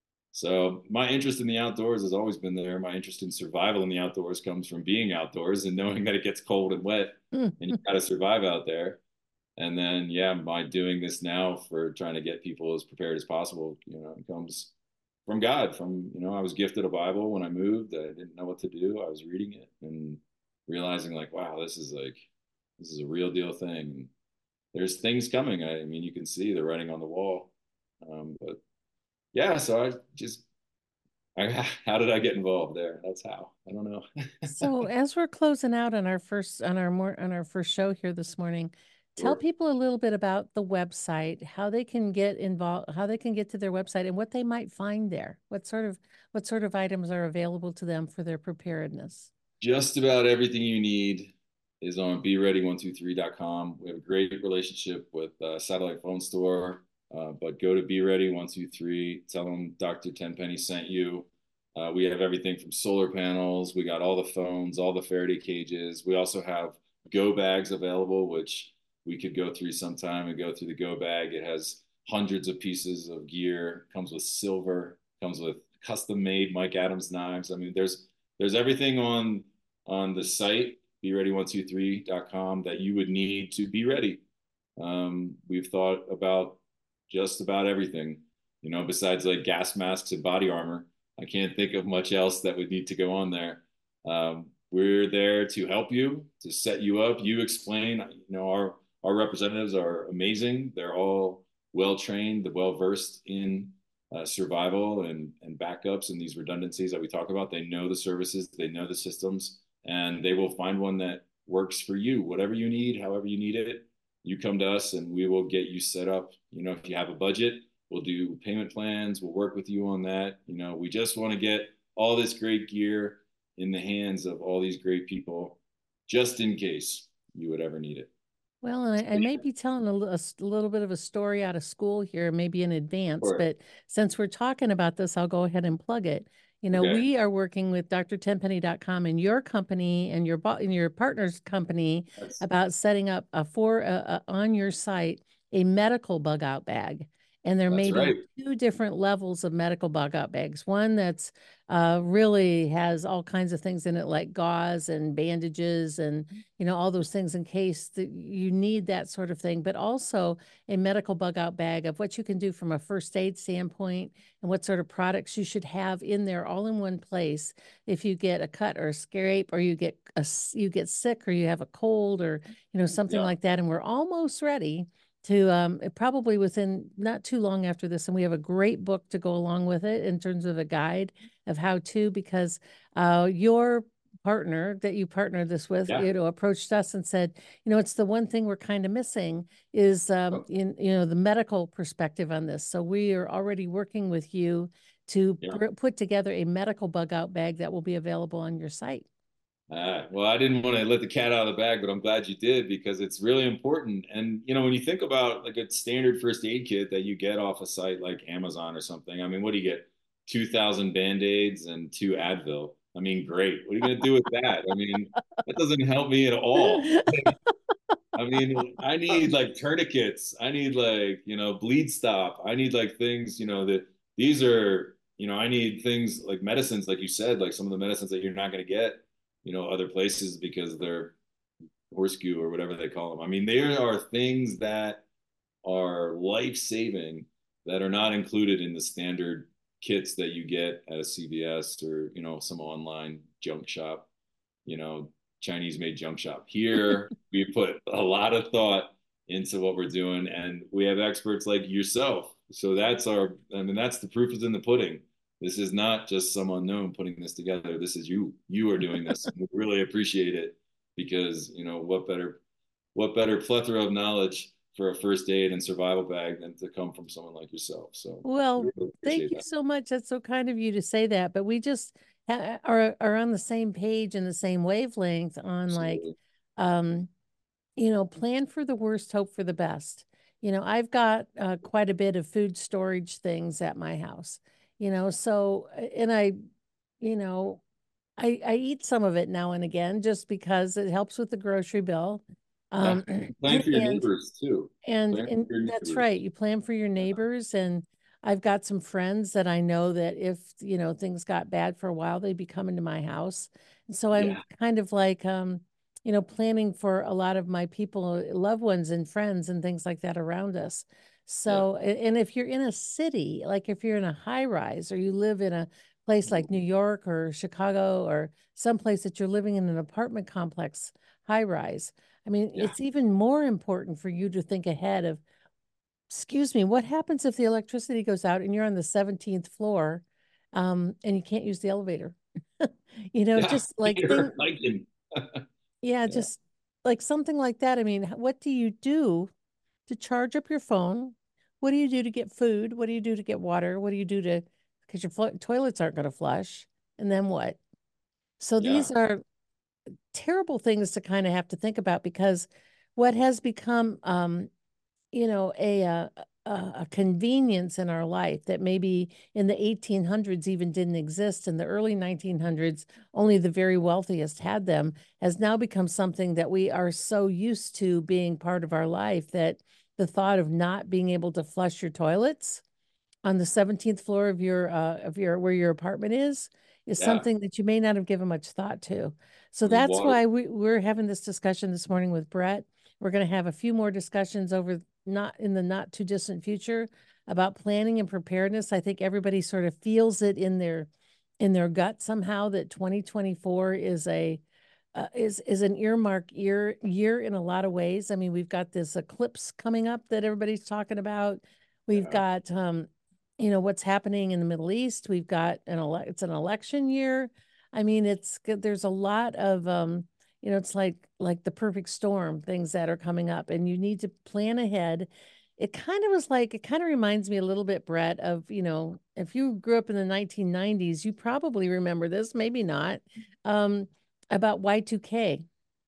S2: so, my interest in the outdoors has always been there. My interest in survival in the outdoors comes from being outdoors and knowing that it gets cold and wet, and you got to survive out there. And then, yeah, my doing this now for trying to get people as prepared as possible, you know, it comes from God. From, you know, I was gifted a Bible when I moved. I didn't know what to do. I was reading it and realizing, like, wow, this is like, this is a real deal thing. There's things coming. I, I mean, you can see the writing on the wall. Um, but yeah, so I just, I, how did I get involved there? That's how. I don't know.
S1: So as we're closing out on our first on our more on our first show here this morning, tell
S2: Sure.
S1: people a little bit about the website, how they can get involved, how they can get to their website and what they might find there. What sort of what sort of items are available to them for their preparedness?
S2: Just about everything you need is on be ready one two three dot com. We have a great relationship with uh, Satellite Phone Store, uh, but go to be ready one two three. Tell them Doctor Tenpenny sent you. Uh, we have everything from solar panels. We got all the phones, all the Faraday cages. We also have go bags available, which we could go through sometime and go through the go bag. It has hundreds of pieces of gear. Comes with silver. Comes with custom made Mike Adams knives. I mean, there's there's everything on on the site, be ready one two three dot com, that you would need to be ready. Um, we've thought about just about everything, you know, besides like gas masks and body armor. I can't think of much else that would need to go on there. Um, we're there to help you, to set you up. You explain, you know, our, our representatives are amazing. They're all well trained, well versed in uh, survival and, and backups and these redundancies that we talk about. They know the services, they know the systems, and they will find one that works for you. Whatever you need, however you need it, you come to us and we will get you set up. You know, if you have a budget, we'll do payment plans. We'll work with you on that. You know, we just want to get all this great gear in the hands of all these great people, just in case you would ever need it.
S1: Well, and I, I may be telling a, li- a s- little bit of a story out of school here, maybe in advance,
S2: Sure.
S1: but since we're talking about this, I'll go ahead and plug it. You know,
S2: Okay.
S1: we are working with D R tenpenny dot com and your company and your bo- and your partner's company
S2: That's
S1: about setting up a for uh, uh, on your site a medical bug out bag. And there
S2: that's
S1: may be
S2: right.
S1: two different levels of medical bug out bags. One that's uh, really has all kinds of things in it, like gauze and bandages and you know, all those things in case that you need that sort of thing, but also a medical bug out bag of what you can do from a first aid standpoint and what sort of products you should have in there all in one place. If you get a cut or a scrape or you get a, you get sick or you have a cold or, you know, something
S2: Yeah.
S1: like that. And we're almost ready to um, probably within not too long after this. And we have a great book to go along with it in terms of a guide of how to, because uh, your partner that you partnered this with,
S2: Yeah.
S1: you know, approached us and said, you know, it's the one thing we're kind of missing is, um,
S2: Oh,
S1: in, you know, the medical perspective on this. So we are already working with you to
S2: yeah.
S1: put together a medical bug out bag that will be available on your site.
S2: Uh, well, I didn't want to let the cat out of the bag, but I'm glad you did because it's really important. And you know, when you think about like a standard first aid kit that you get off a site like Amazon or something, I mean, what do you get? two thousand Band-Aids and two Advil. I mean, great. What are you going to do with that? I mean, that doesn't help me at all. I mean, I need like tourniquets. I need like, you know, bleed stop. I need like things, you know, that these are, you know, I need things like medicines, like you said, like some of the medicines that you're not going to get, you know, other places because they're horse goo or whatever they call them. I mean, there are things that are life saving that are not included in the standard kits that you get at a C V S or, you know, some online junk shop, you know, Chinese made junk shop. Here, we put a lot of thought into what we're doing, and we have experts like yourself. So that's our, I mean, that's the proof is in the pudding. This is not just some unknown putting this together. This is you. You are doing this. We really appreciate it because, you know, what better, what better plethora of knowledge for a first aid and survival bag than to come from someone like yourself. So we
S1: Well,
S2: really
S1: thank
S2: appreciate
S1: you
S2: that.
S1: so much. That's so kind of you to say that. But we just ha- are are on the same page and the same wavelength on like,
S2: Absolutely.
S1: um, you know, plan for the worst, hope for the best. You know, I've got uh, quite a bit of food storage things at my house, you know, so, and I, you know, I, I eat some of it now and again just because it helps with the grocery bill.
S2: Yeah.
S1: Um,
S2: Plan for your
S1: and
S2: neighbors too.
S1: And
S2: Plan
S1: and
S2: for your
S1: that's
S2: neighbors.
S1: right. You plan for your
S2: Yeah.
S1: neighbors, and I've got some friends that I know that if, you know, things got bad for a while, they'd be coming to my house. And so I'm
S2: Yeah.
S1: kind of like um, you know, planning for a lot of my people, loved ones and friends and things like that around us.
S2: Yeah.
S1: So, a- and if you're in a city, like if you're in a high rise or you live in a place like New York or Chicago or someplace that you're living in an apartment complex, high rise, I mean,
S2: Yeah.
S1: it's even more important for you to think ahead of, excuse me, what happens if the electricity goes out and you're on the seventeenth floor, um, and you can't use the elevator? You know,
S2: Yeah.
S1: just like thing,
S2: You're hiking.
S1: yeah,
S2: Yeah.
S1: just like something like that. I mean, h- what do you do to charge up your phone? What do you do to get food? What do you do to get water? What do you do to, because your flo- toilets aren't going to flush? And then what? So
S2: Yeah.
S1: these are terrible things to kind of have to think about because what has become um, you know, a, uh, a a convenience in our life that maybe in the eighteen hundreds even didn't exist. In the early nineteen hundreds, only the very wealthiest had them, has now become something that we are so used to being part of our life that the thought of not being able to flush your toilets on the seventeenth floor of your uh of your where your apartment is is
S2: Yeah.
S1: something that you may not have given much thought to. So
S2: Need
S1: that's
S2: water.
S1: why we, we're having this discussion this morning with Brett. We're going to have a few more discussions over not in the not too distant future about planning and preparedness. I think everybody sort of feels it in their in their gut somehow that twenty twenty-four is a uh, is is an earmark year year in a lot of ways. I mean, we've got this eclipse coming up that everybody's talking about. We've
S2: Yeah.
S1: got um, you know, what's happening in the Middle East. We've got an ele- it's an election year. I mean, it's there's a lot of um, you know, it's like like the perfect storm things that are coming up, and you need to plan ahead. It kind of was like it kind of reminds me a little bit, Brett, of, you know, if you grew up in the nineteen nineties, you probably remember this, maybe not, um, about Y two K.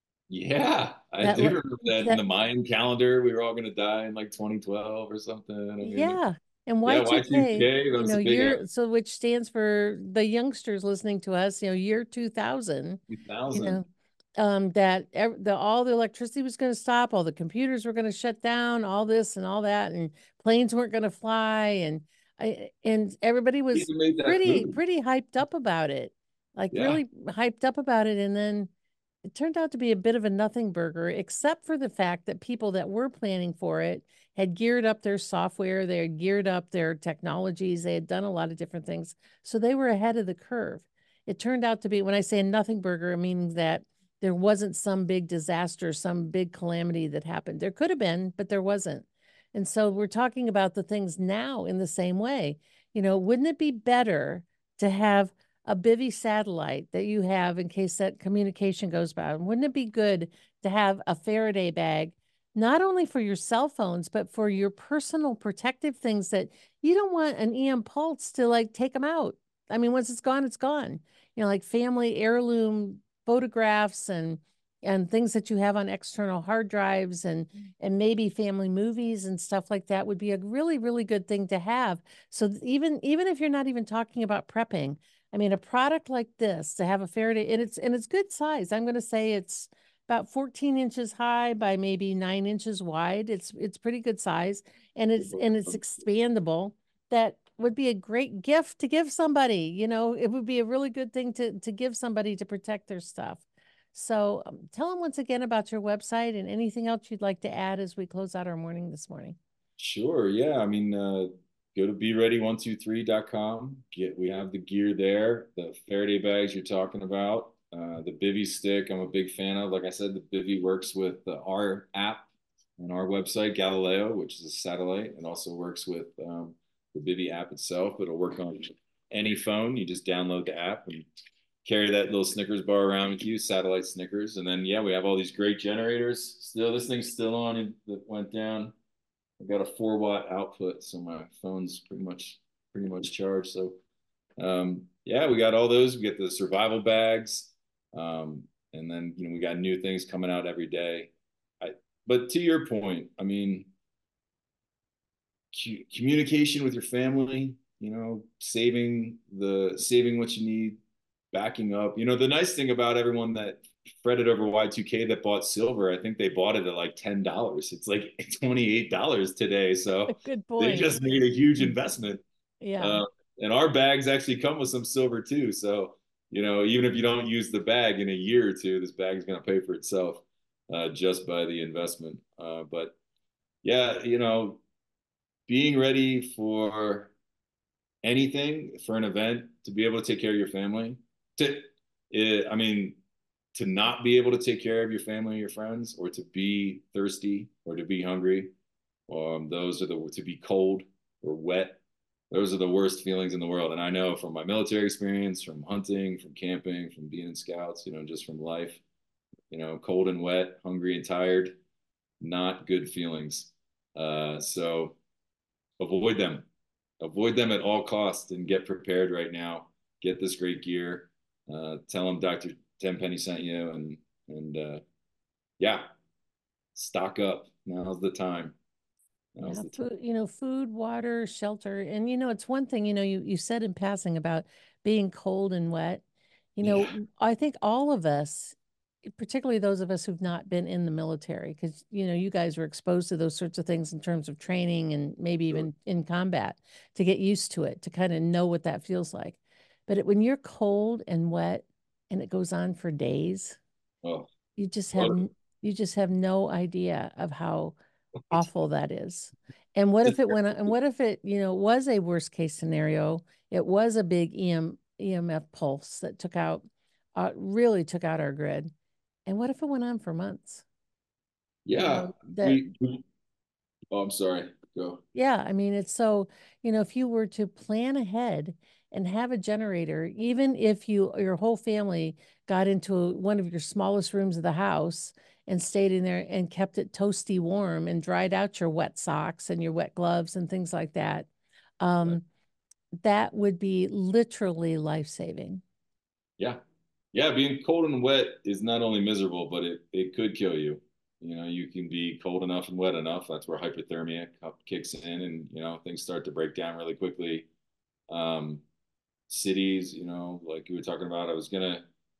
S2: Yeah. I
S1: That
S2: do
S1: li-
S2: remember that in
S1: that
S2: the Mayan calendar, we were all going to die in like twenty twelve or something. I mean,
S1: Yeah. And
S2: yeah,
S1: Y two K,
S2: Y two K, that
S1: you
S2: was
S1: know,
S2: a big
S1: year, so which stands for the youngsters listening to us, you know, year two thousand, you
S2: two thousand.
S1: know, um, that ev- the all the electricity was going to stop, all the computers were going to shut down, all this and all that, and planes weren't going to fly, and I and everybody was
S2: Even made that
S1: pretty
S2: movie.
S1: pretty hyped up about it, like
S2: Yeah.
S1: really hyped up about it, and then it turned out to be a bit of a nothing burger, except for the fact that people that were planning for it had geared up their software, they had geared up their technologies, they had done a lot of different things. So they were ahead of the curve. It turned out to be, when I say a nothing burger, meaning that there wasn't some big disaster, some big calamity that happened. There could have been, but there wasn't. And so we're talking about the things now in the same way. You know, wouldn't it be better to have a bivy satellite that you have in case that communication goes bad? Wouldn't it be good to have a Faraday bag, not only for your cell phones, but for your personal protective things that you don't want an E M pulse to like take them out? I mean, once it's gone, it's gone. You know, like family heirloom photographs and and things that you have on external hard drives and and maybe family movies and stuff like that would be a really really good thing to have. So even even if you're not even talking about prepping, I mean, a product like this to have a Faraday, and it's and it's good size. I'm going to say it's about fourteen inches high by maybe nine inches wide. It's it's pretty good size, and it's and it's expandable. That would be a great gift to give somebody. You know, it would be a really good thing to to give somebody to protect their stuff. So um, tell them once again about your website and anything else you'd like to add as we close out our morning this morning.
S2: Sure. Yeah. I mean, uh, go to be ready one two three dot com. Get, we have the gear there, the Faraday bags you're talking about, uh, the Bivy stick. I'm a big fan of. Like I said, the Bivy works with uh, our app and our website, Galileo, which is a satellite. It also works with um, the Bivy app itself. It'll work on any phone. You just download the app and carry that little Snickers bar around with you, satellite Snickers. And then, yeah, we have all these great generators. Still, this thing's still on. It went down. I've got a four watt output, so my phone's pretty much pretty much charged. So um, yeah, we got all those. We get the survival bags, um, and then you know we got new things coming out every day. I, but to your point, I mean, communication with your family, you know, saving the saving what you need backing up. You know, the nice thing about everyone that fretted over Y two K that bought silver, I think they bought it at like ten dollars. It's like twenty-eight dollars today. So
S1: Good
S2: they
S1: point.
S2: just made a huge investment.
S1: Yeah.
S2: Uh, and our bags actually come with some silver too. So, you know, even if you don't use the bag in a year or two, this bag is going to pay for itself uh, just by the investment. Uh, but yeah, you know, being ready for anything, for an event, to be able to take care of your family, to, it, I mean, to not be able to take care of your family or your friends, or to be thirsty or to be hungry, um, those are the, to be cold or wet. Those are the worst feelings in the world. And I know from my military experience, from hunting, from camping, from being in scouts, you know, just from life, you know, cold and wet, hungry and tired, not good feelings. Uh, so avoid them. Avoid them at all costs and get prepared right now. Get this great gear. Uh, tell them doctor Tenpenny sent you, and and uh, yeah, stock up. Now's the time. Now's
S1: Yeah,
S2: the time.
S1: food, you know, food, water, shelter. And you know, it's one thing, you know, you you said in passing about being cold and wet. You
S2: Yeah,
S1: know, I think all of us, particularly those of us who've not been in the military, because you know, you guys were exposed to those sorts of things in terms of training and maybe
S2: sure.
S1: even in combat to get used to it, to kind of know what that feels like. But it, when you're cold and wet and it goes on for days,
S2: Oh,
S1: you just have
S2: totally.
S1: n- you just have no idea of how awful that is. And what if it went and what if it, you know, was a worst case scenario? It was a big E M, E M F pulse that took out, uh, really took out our grid. And what if it went on for months? You
S2: Yeah,
S1: know, that,
S2: we, we. Oh, I'm sorry. Go.
S1: yeah, I mean, it's so, you know, if you were to plan ahead and have a generator, even if you, your whole family got into one of your smallest rooms of the house and stayed in there and kept it toasty warm and dried out your wet socks and your wet gloves and things like that,
S2: Right.
S1: um, that would be literally life saving.
S2: Yeah, yeah. Being cold and wet is not only miserable, but it it could kill you. You know, you can be cold enough and wet enough. That's where hypothermia kicks in, and you know things start to break down really quickly. Um, cities, you know, like you were talking about. I was gonna,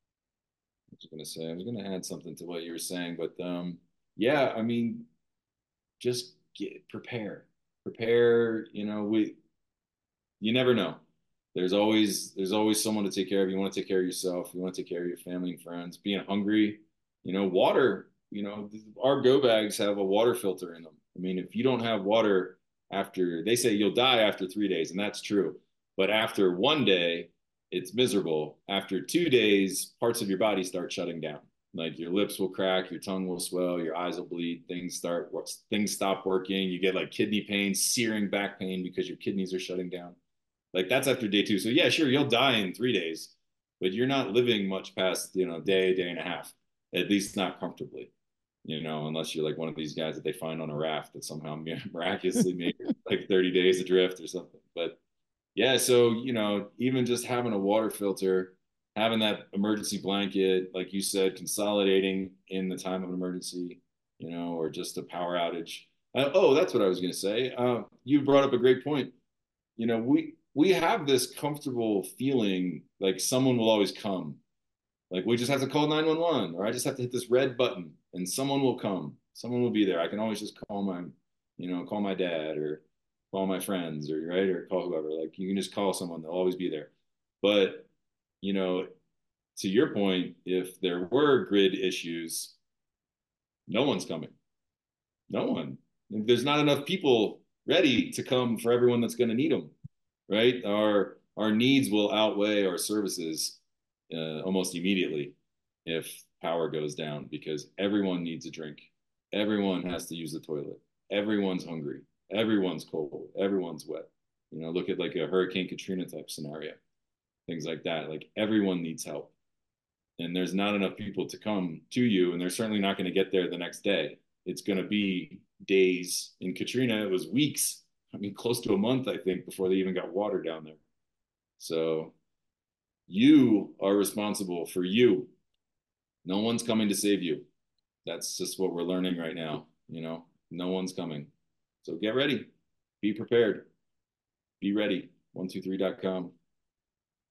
S2: I was gonna say, I was gonna add something to what you were saying, but um, yeah, I mean, just get prepare, prepare. You know, we you never know. There's always there's always someone to take care of. You want to take care of yourself. You want to take care of your family and friends. Being hungry, you know, water. You know, our go bags have a water filter in them. I mean, if you don't have water after, they say you'll die after three days, and that's true. But after one day, it's miserable. After two days, parts of your body start shutting down. Like your lips will crack, your tongue will swell, your eyes will bleed, things start things stop working. You get like kidney pain, searing back pain because your kidneys are shutting down. Like that's after day two. So yeah, sure, you'll die in three days, but you're not living much past, you know, day, day and a half, at least not comfortably, you know, unless you're like one of these guys that they find on a raft that somehow miraculously made like thirty days adrift or something. But yeah, so, you know, even just having a water filter, having that emergency blanket, like you said, consolidating in the time of an emergency, you know, or just a power outage. Uh, oh, that's what I was going to say. Uh, you brought up a great point. You know, we we have this comfortable feeling like someone will always come. Like we just have to call nine one one, or I just have to hit this red button and someone will come. Someone will be there. I can always just call my, you know, call my dad or call my friends or right or call whoever. Like you can just call someone, they'll always be there. But, you know, to your point, if there were grid issues, no one's coming. No one. There's not enough people ready to come for everyone that's going to need them, right? Our our needs will outweigh our services uh, almost immediately if power goes down because everyone needs a drink. Everyone has to use the toilet. Everyone's hungry. Everyone's cold. Everyone's wet. You know, look at like a Hurricane Katrina type scenario, things like that. Like everyone needs help. And there's not enough people to come to you, and they're certainly not going to get there the next day. It's going to be days. In Katrina, it was weeks. I mean, close to a month, I think, before they even got water down there. So you are responsible for you. No one's coming to save you. That's just what we're learning right now. You know, no one's coming. So get ready. Be prepared. Be ready. one two three dot com.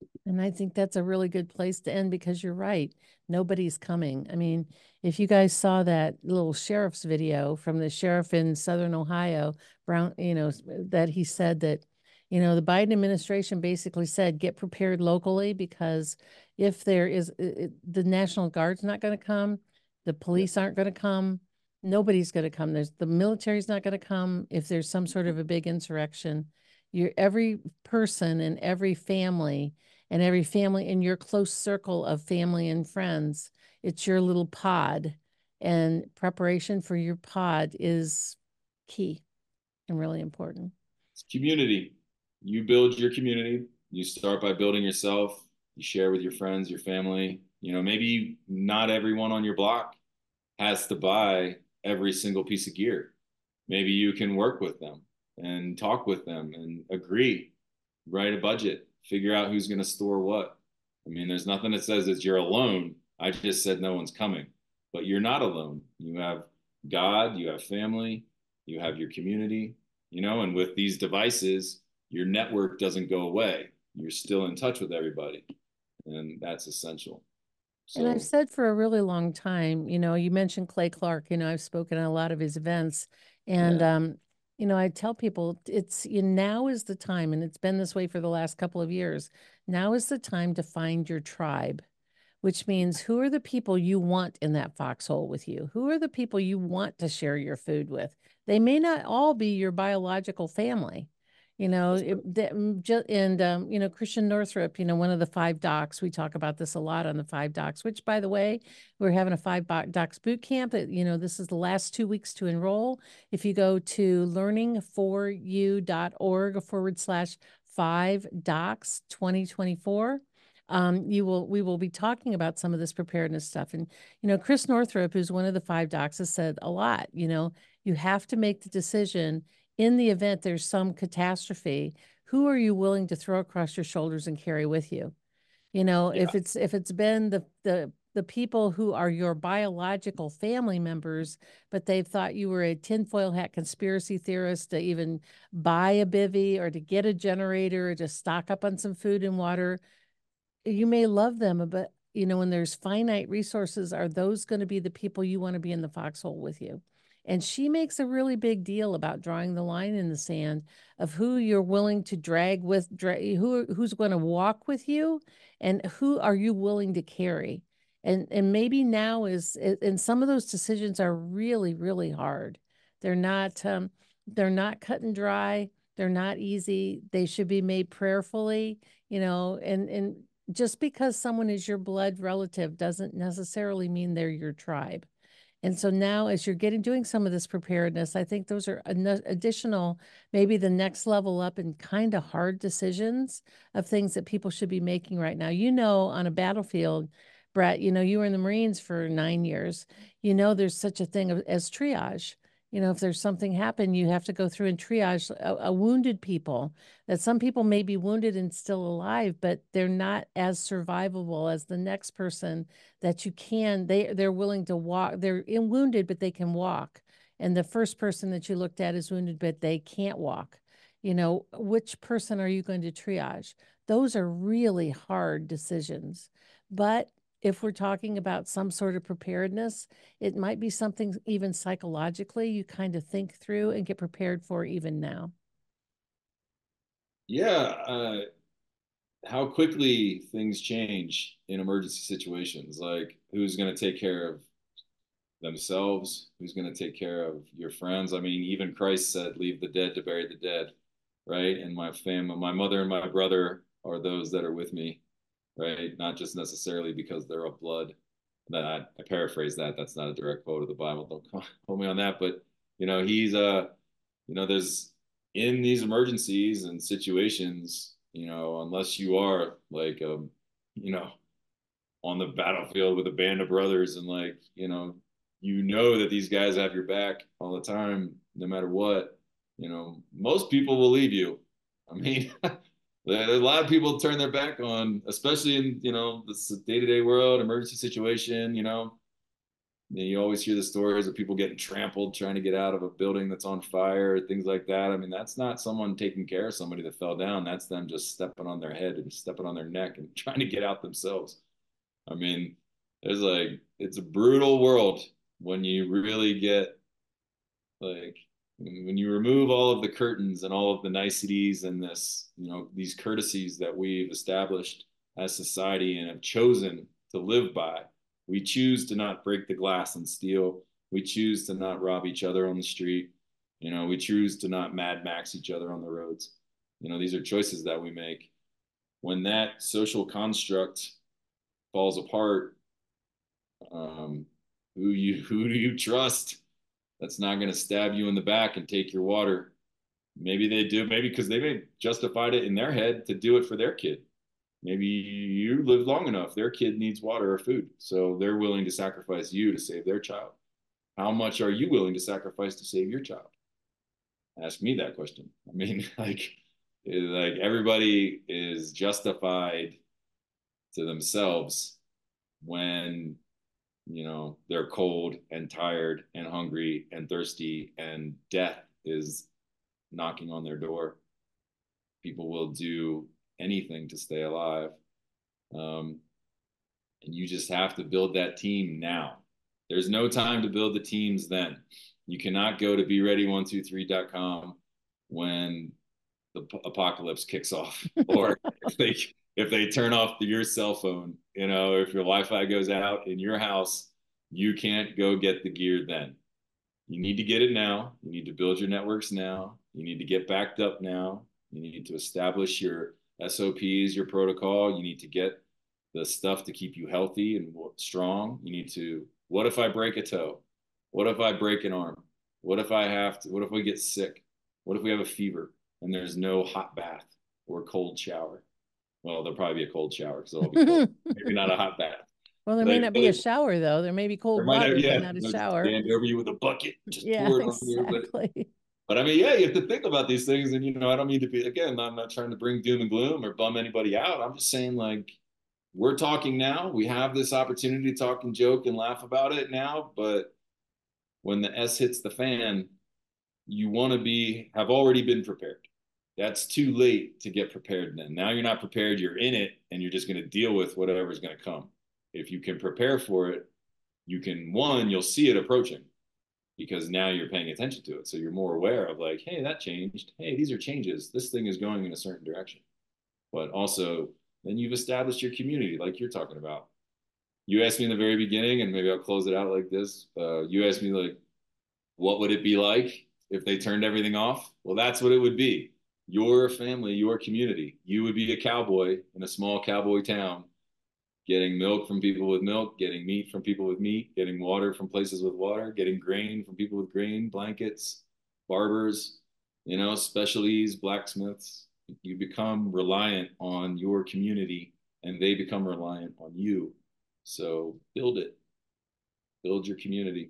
S1: And I think that's a really good place to end because you're right. Nobody's coming. I mean, if you guys saw that little sheriff's video from the sheriff in Southern Ohio, Brown, you know, that he said that, you know, the Biden administration basically said get prepared locally because if there is it, the National Guard's not going to come, the
S2: Yeah.
S1: police aren't going to come, nobody's going to come. There's the military's not going to come if there's some sort of a big insurrection. You're every person and every family and every family in your close circle of family and friends. It's your little pod, and preparation for your pod is key and really important.
S2: It's community. You build your community. You start by building yourself. You share with your friends, your family. You know, maybe not everyone on your block has to buy every single piece of gear. Maybe you can work with them and talk with them and agree, write a budget, figure out who's going to store what. I mean, there's nothing that says that you're alone. I just said no one's coming, but you're not alone. You have God, you have family, you have your community, you know, and with these devices, your network doesn't go away. You're still in touch with everybody, and that's essential.
S1: And I've
S2: So,
S1: said for a really long time, you know, you mentioned Clay Clark, you know, I've spoken at a lot of his events. And,
S2: yeah,
S1: um, you know, I tell people it's you now is the time, and it's been this way for the last couple of years. Now is the time to find your tribe, which means who are the people you want in that foxhole with you? Who are the people you want to share your food with? They may not all be your biological family. You know, it, the, mm, ju- and um, you know, Christian Northrup, you know, one of the five docs, we talk about this a lot on the five docs, which by the way, we're having a five docs boot camp that, you know, this is the last two weeks to enroll. If you go to learning for you dot org forward slash five docs twenty twenty-four, um, you will we will be talking about some of this preparedness stuff. And you know, Chris Northrup, who's one of the five docs, has said a lot. You know, you have to make the decision in the event there's some catastrophe. Who are you willing to throw across your shoulders and carry with you? You know,
S2: yeah,
S1: if it's if it's been the the the people who are your biological family members, but they've thought you were a tinfoil hat conspiracy theorist to even buy a bivy or to get a generator or to stock up on some food and water, you may love them, but you know, when there's finite resources, are those going to be the people you want to be in the foxhole with you? And she makes a really big deal about drawing the line in the sand of who you're willing to drag with, dra- who who's going to walk with you, and who are you willing to carry. And and maybe now is, and some of those decisions are really really hard. They're not um, they're not cut and dry. They're not easy. They should be made prayerfully, you know, and and just because someone is your blood relative doesn't necessarily mean they're your tribe. And so now, as you're getting doing some of this preparedness, I think those are additional, maybe the next level up in kind of hard decisions of things that people should be making right now. You know, on a battlefield, Brett, you know, you were in the Marines for nine years. You know, there's such a thing as triage. You know, if there's something happen, you have to go through and triage a, a wounded people. That some people may be wounded and still alive, but they're not as survivable as the next person that you can, they they're willing to walk, they're in wounded but they can walk, and the first person that you looked at is wounded but they can't walk. You know, which person are you going to triage? Those are really hard decisions. But if we're talking about some sort of preparedness, it might be something even psychologically you kind of think through and get prepared for even now.
S2: yeah. Uh, how quickly things change in emergency situations. Like, who's going to take care of themselves? Who's going to take care of your friends? I mean, even Christ said, "Leave the dead to bury the dead," right? And my family, my mother and my brother are those that are with me, right? Not just necessarily because they're of blood. That I, I paraphrase that. That's not a direct quote of the Bible. Don't quote me on that. But you know, he's uh, you know, there's in these emergencies and situations, you know, unless you are like um, you know, on the battlefield with a band of brothers and like, you know, you know that these guys have your back all the time, no matter what, you know, most people will leave you. I mean, a lot of people turn their back on, especially in, you know, this day-to-day world, emergency situation, you know, You always hear the stories of people getting trampled trying to get out of a building that's on fire, things like that. I mean, that's not someone taking care of somebody that fell down. That's them just stepping on their head and stepping on their neck and trying to get out themselves. I mean, there's like, it's a brutal world when you really get like, when you remove all of the curtains and all of the niceties and this, you know, these courtesies that we've established as society and have chosen to live by. We choose to not break the glass and steal. We choose to not rob each other on the street. You know, we choose to not Mad Max each other on the roads. You know, these are choices that we make. When that social construct falls apart, um, who you who do you trust? That's not going to stab you in the back and take your water. Maybe they do, maybe because they may justified it in their head to do it for their kid. Maybe you live long enough, their kid needs water or food. So they're willing to sacrifice you to save their child. How much are you willing to sacrifice to save your child? Ask me that question. I mean, like, like everybody is justified to themselves when, you know, they're cold and tired and hungry and thirsty and death is knocking on their door. People will do anything to stay alive. Um, and you just have to build that team now. There's no time to build the teams then. You cannot go to be ready one two three dot com when the apocalypse kicks off or if they if they turn off your cell phone, you know, if your Wi-Fi goes out in your house, you can't go get the gear then. You need to get it now. You need to build your networks now. You need to get backed up now. You need to establish your S O Ps, your protocol. You need to get the stuff to keep you healthy and strong. You need to, what if I break a toe? What if I break an arm? What if I have to, what if we get sick? What if we have a fever and there's no hot bath or cold shower? Well, there'll probably be a cold shower because it'll be cold. Maybe not a hot bath.
S1: Well, there may
S2: Like,
S1: not be a shower though. There may be cold
S2: might
S1: water,
S2: have,
S1: but
S2: yeah,
S1: not a
S2: they'll just
S1: shower.
S2: stand over you with a bucket, just
S1: Yeah,
S2: pour it on you. But,
S1: exactly.
S2: but I mean, yeah, you have to think about these things. And, you know, I don't mean to be, again, I'm not trying to bring doom and gloom or bum anybody out. I'm just saying, like, we're talking now. We have this opportunity to talk and joke and laugh about it now. But when the S hits the fan, you want to be, have already been prepared. That's too late to get prepared then. Now you're not prepared, you're in it, and you're just going to deal with whatever's going to come. If you can prepare for it, you can, one, you'll see it approaching because now you're paying attention to it. So you're more aware of like, hey, that changed. Hey, these are changes. This thing is going in a certain direction. But also, then you've established your community like you're talking about. You asked me in the very beginning, and maybe I'll close it out like this. Uh, you asked me, like, what would it be like if they turned everything off? Well, that's what it would be. Your family, your community. You would be a cowboy in a small cowboy town, getting milk from people with milk, getting meat from people with meat, getting water from places with water, getting grain from people with grain, blankets, barbers, you know, specialties, blacksmiths. You become reliant on your community and they become reliant on you. So build it, build your community.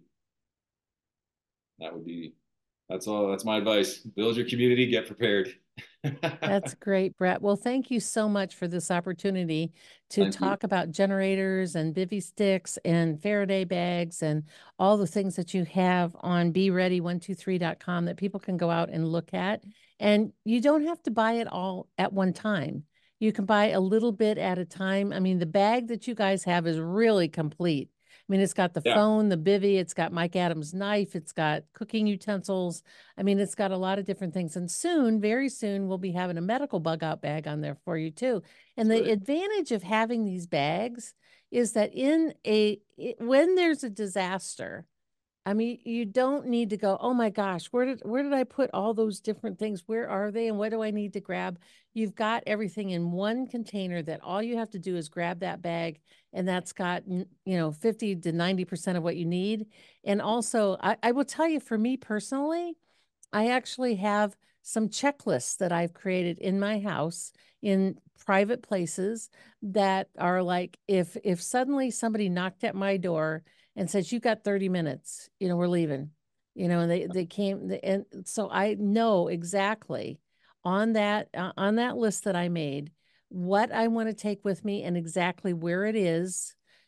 S2: That would be, that's all, that's my advice. Build your community, get prepared.
S1: That's great, Brett. Well, thank you so much for this opportunity to
S2: Thank you.
S1: talk about generators and bivy sticks and Faraday bags and all the things that you have on be ready one two three dot com that people can go out and look at. And you don't have to buy it all at one time. You can buy a little bit at a time. I mean, the bag that you guys have is really complete. I mean, it's got the
S2: Yeah,
S1: phone, the bivy, it's got Mike Adams' knife, it's got cooking utensils. I mean, it's got a lot of different things. And soon, very soon, we'll be having a medical bug out bag on there for you too. And the
S2: right.
S1: advantage of having these bags is that in a it, when there's a disaster, I mean, you don't need to go, oh my gosh, where did where did I put all those different things? Where are they and what do I need to grab? You've got everything in one container that all you have to do is grab that bag and that's got, you know, fifty to ninety percent of what you need. And also, I, I will tell you, for me personally, I actually have some checklists that I've created in my house in private places that are like, if if suddenly somebody knocked at my door and says, you got thirty minutes, you know, we're leaving, you know, and they, they came, and so I know exactly on that, uh, on that list that I made, what I want to take with me and exactly where it is,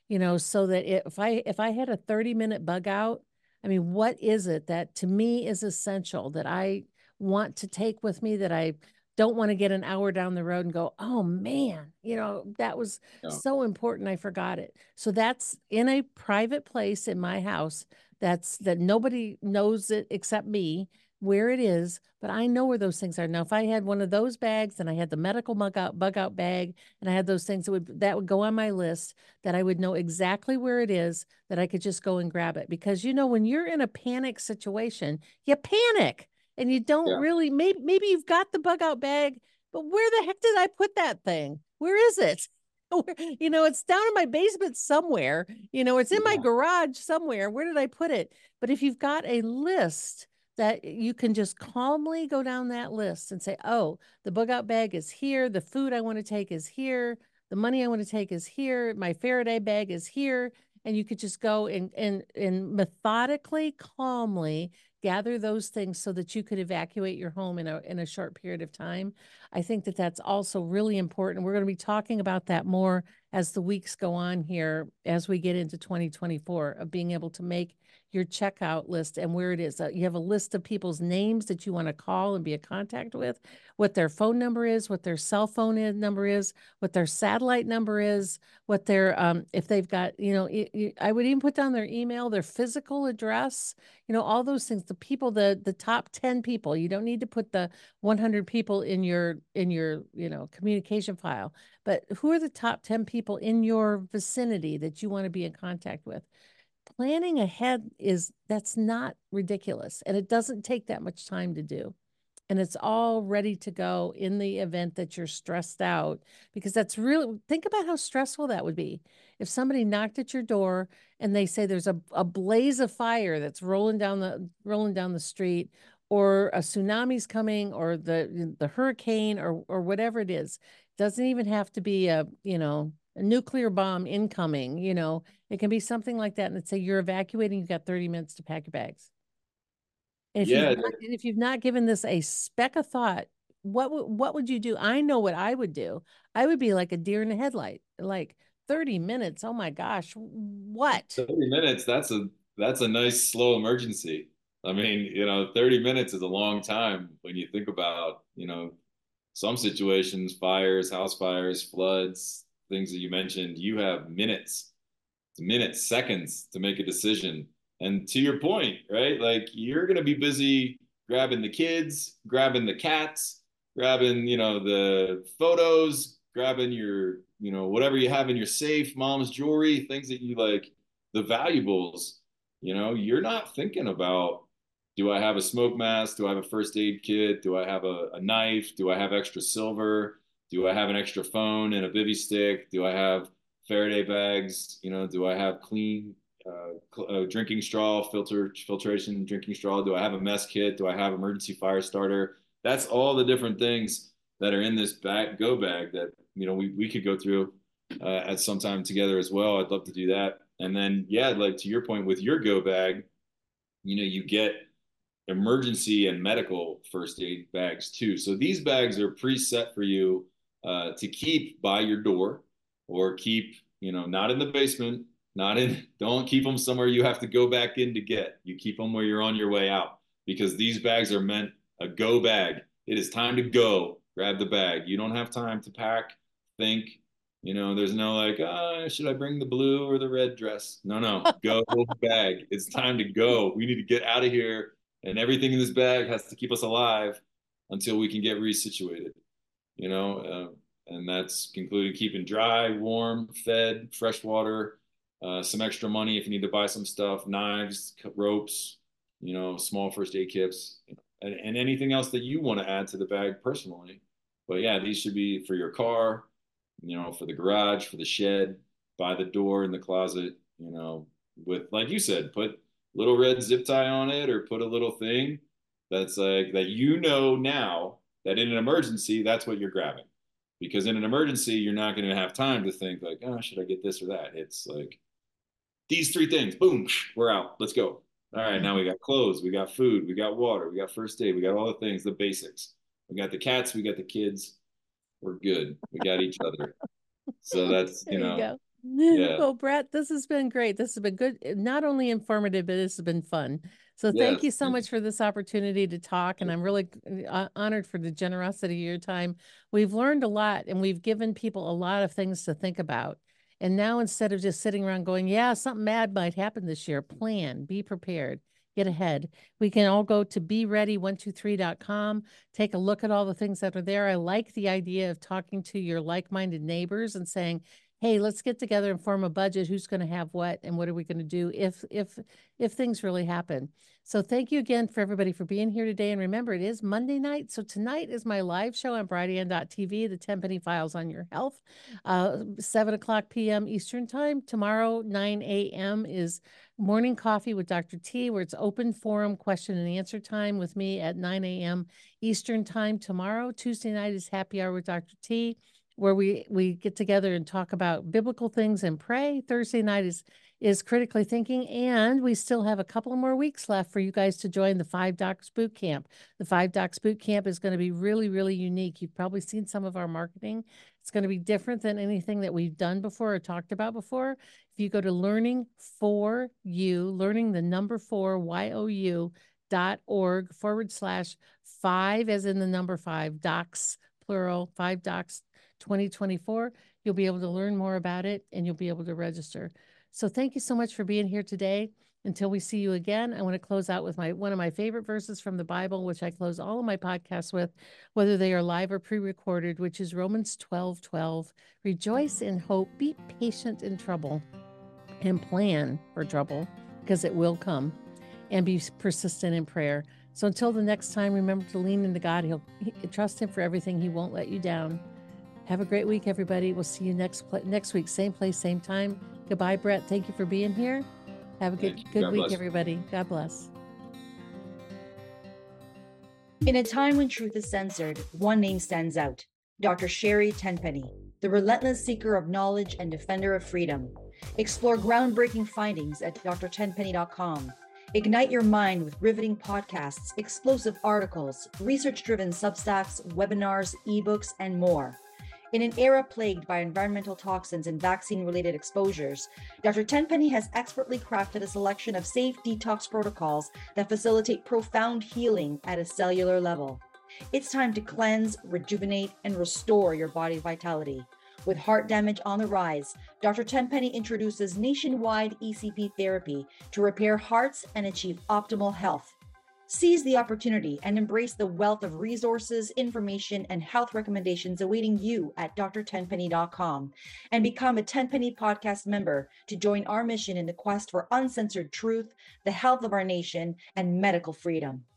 S1: you know, so that it, if I if I had a thirty minute bug out, I mean, what is it that to me is essential that I want to take with me, that I don't want to get an hour down the road and go, oh man, you know, that was
S2: Yeah.
S1: so important, I forgot it. So that's in a private place in my house. That's that nobody knows it except me where it is, but I know where those things are. Now, if I had one of those bags and I had the medical bug out bug out bag and I had those things that would that would go on my list, that I would know exactly where it is, that I could just go and grab it. Because you know, when you're in a panic situation, you panic and you don't
S2: Yeah.
S1: really, maybe maybe you've got the bug out bag, but where the heck did I put that thing? Where is it? You know, it's down in my basement somewhere. You know, it's in my
S2: Yeah.
S1: garage somewhere. Where did I put it? But if you've got a list that you can just calmly go down that list and say, oh, the bug out bag is here. The food I want to take is here. The money I want to take is here. My Faraday bag is here. And you could just go and, and, and methodically, calmly gather those things so that you could evacuate your home in a, in a short period of time. I think that that's also really important. We're going to be talking about that more as the weeks go on here, as we get into twenty twenty-four, of being able to make your checkout list and where it is. Uh, you have a list of people's names that you want to call and be in contact with, what their phone number is, what their cell phone in, number is, what their satellite number is, what their, um, if they've got, you know, it, it, I would even put down their email, their physical address, you know, all those things, the people, the, the top ten people. You don't need to put the one hundred people in your, in your, you know, communication file, but who are the top ten people in your vicinity that you want to be in contact with? Planning ahead is, that's not ridiculous, and it doesn't take that much time to do, and it's all ready to go in the event that you're stressed out, because that's really, think about how stressful that would be if somebody knocked at your door and they say there's a, a blaze of fire that's rolling down the rolling down the street, or a tsunami's coming, or the the hurricane, or or whatever it is. It doesn't even have to be a, you know, a nuclear bomb incoming, you know, it can be something like that. And it's say you're evacuating, you've got thirty minutes to pack your bags. And if you've
S2: Yeah.
S1: not, and if you've not given this a speck of thought, what would what would you do? I know what I would do. I would be like a deer in the headlight. Like thirty minutes. Oh my gosh. What?
S2: thirty minutes, that's a that's a nice slow emergency. I mean, you know, thirty minutes is a long time when you think about, you know, some situations, fires, house fires, floods, things that you mentioned, you have minutes, minutes, seconds to make a decision. And to your point, right? Like you're going to be busy grabbing the kids, grabbing the cats, grabbing, you know, the photos, grabbing your, you know, whatever you have in your safe, mom's jewelry, things that you like, the valuables, you know, you're not thinking about, do I have a smoke mask? Do I have a first aid kit? Do I have a, a knife? Do I have extra silver? Do I have an extra phone and a bivy stick? Do I have Faraday bags? You know, do I have clean uh, uh, drinking straw, filter filtration drinking straw? Do I have a mess kit? Do I have emergency fire starter? That's all the different things that are in this bag go bag that, you know, we we could go through uh, at some time together as well. I'd love to do that. And then yeah, like to your point with your go bag, you know, you get emergency and medical first aid bags too. So these bags are preset for you uh, to keep by your door, or keep, you know, not in the basement, not in, don't keep them somewhere you have to go back in to get. You keep them where you're on your way out, because these bags are meant a go bag. It is time to go. Grab the bag. You don't have time to pack, think. You know, there's no like, uh, should I bring the blue or the red dress? No, no, go bag. It's time to go. We need to get out of here, and everything in this bag has to keep us alive until we can get resituated, you know, uh, and that's concluding keeping dry, warm, fed, fresh water, uh, some extra money if you need to buy some stuff, knives, ropes, you know, small first aid kits, you know, and, and anything else that you want to add to the bag personally. But yeah, these should be for your car, you know, for the garage, for the shed, by the door, in the closet, you know, with, like you said, put little red zip tie on it, or put a little thing that's like that, you know, now that in an emergency, that's what you're grabbing. Because in an emergency, you're not going to have time to think like, oh, should I get this or that? It's like these three things, boom, we're out. Let's go. All right, now we got clothes, we got food, we got water, we got first aid, we got all the things, the basics. We got the cats, we got the kids. We're good. We got each other. So that's,
S1: There
S2: you
S1: you
S2: know,
S1: go.
S2: Yeah.
S1: Well, Brett, this has been great. This has been good, not only informative, but this has been fun. So thank
S2: Yes.
S1: you so much for this opportunity to talk. And I'm really uh, honored for the generosity of your time. We've learned a lot and we've given people a lot of things to think about. And now instead of just sitting around going, yeah, something bad might happen this year, plan, be prepared, get ahead. We can all go to be ready one two three dot com, take a look at all the things that are there. I like the idea of talking to your like-minded neighbors and saying, hey, let's get together and form a budget. Who's going to have what and what are we going to do if if if things really happen? So thank you again for everybody for being here today. And remember, it is Monday night. So tonight is my live show on Brighteon dot T V, the Tenpenny Files on Your Health, uh, seven o'clock p m Eastern Time. Tomorrow, nine a m is Morning Coffee with Doctor T, where it's open forum question and answer time with me at nine a m Eastern Time tomorrow. Tuesday night is Happy Hour with Doctor T, where we we get together and talk about biblical things and pray. Thursday night is is critically thinking, and we still have a couple more weeks left for you guys to join the Five Docs Boot Camp. The Five Docs Boot Camp is going to be really, really unique. You've probably seen some of our marketing. It's going to be different than anything that we've done before or talked about before. If you go to learning for you, learning the number four, Y O U dot org forward slash five, as in the number five, docs, plural, five docs twenty twenty-four, you'll be able to learn more about it and you'll be able to register. So thank you so much for being here today. Until we see you again, I want to close out with my one of my favorite verses from the Bible, which I close all of my podcasts with, whether they are live or pre-recorded, which is Romans twelve twelve. Rejoice in hope, be patient in trouble, and plan for trouble, because it will come, and be persistent in prayer. So until the next time, remember to lean into God. He'll he, trust him for everything. He won't let you down. Have a great week, everybody. We'll see you next next week, same place, same time. Goodbye, Brett. Thank you for being here. Have a good good week, everybody. God bless.
S3: In a time when truth is censored, one name stands out: Doctor Sherry Tenpenny, the relentless seeker of knowledge and defender of freedom. Explore groundbreaking findings at D R tenpenny dot com. Ignite your mind with riveting podcasts, explosive articles, research-driven Substacks, webinars, ebooks, and more. In an era plagued by environmental toxins and vaccine-related exposures, Doctor Tenpenny has expertly crafted a selection of safe detox protocols that facilitate profound healing at a cellular level. It's time to cleanse, rejuvenate, and restore your body's vitality. With heart damage on the rise, Doctor Tenpenny introduces nationwide E C P therapy to repair hearts and achieve optimal health. Seize the opportunity and embrace the wealth of resources, information, and health recommendations awaiting you at D R tenpenny dot com, and become a Tenpenny Podcast member to join our mission in the quest for uncensored truth, the health of our nation, and medical freedom.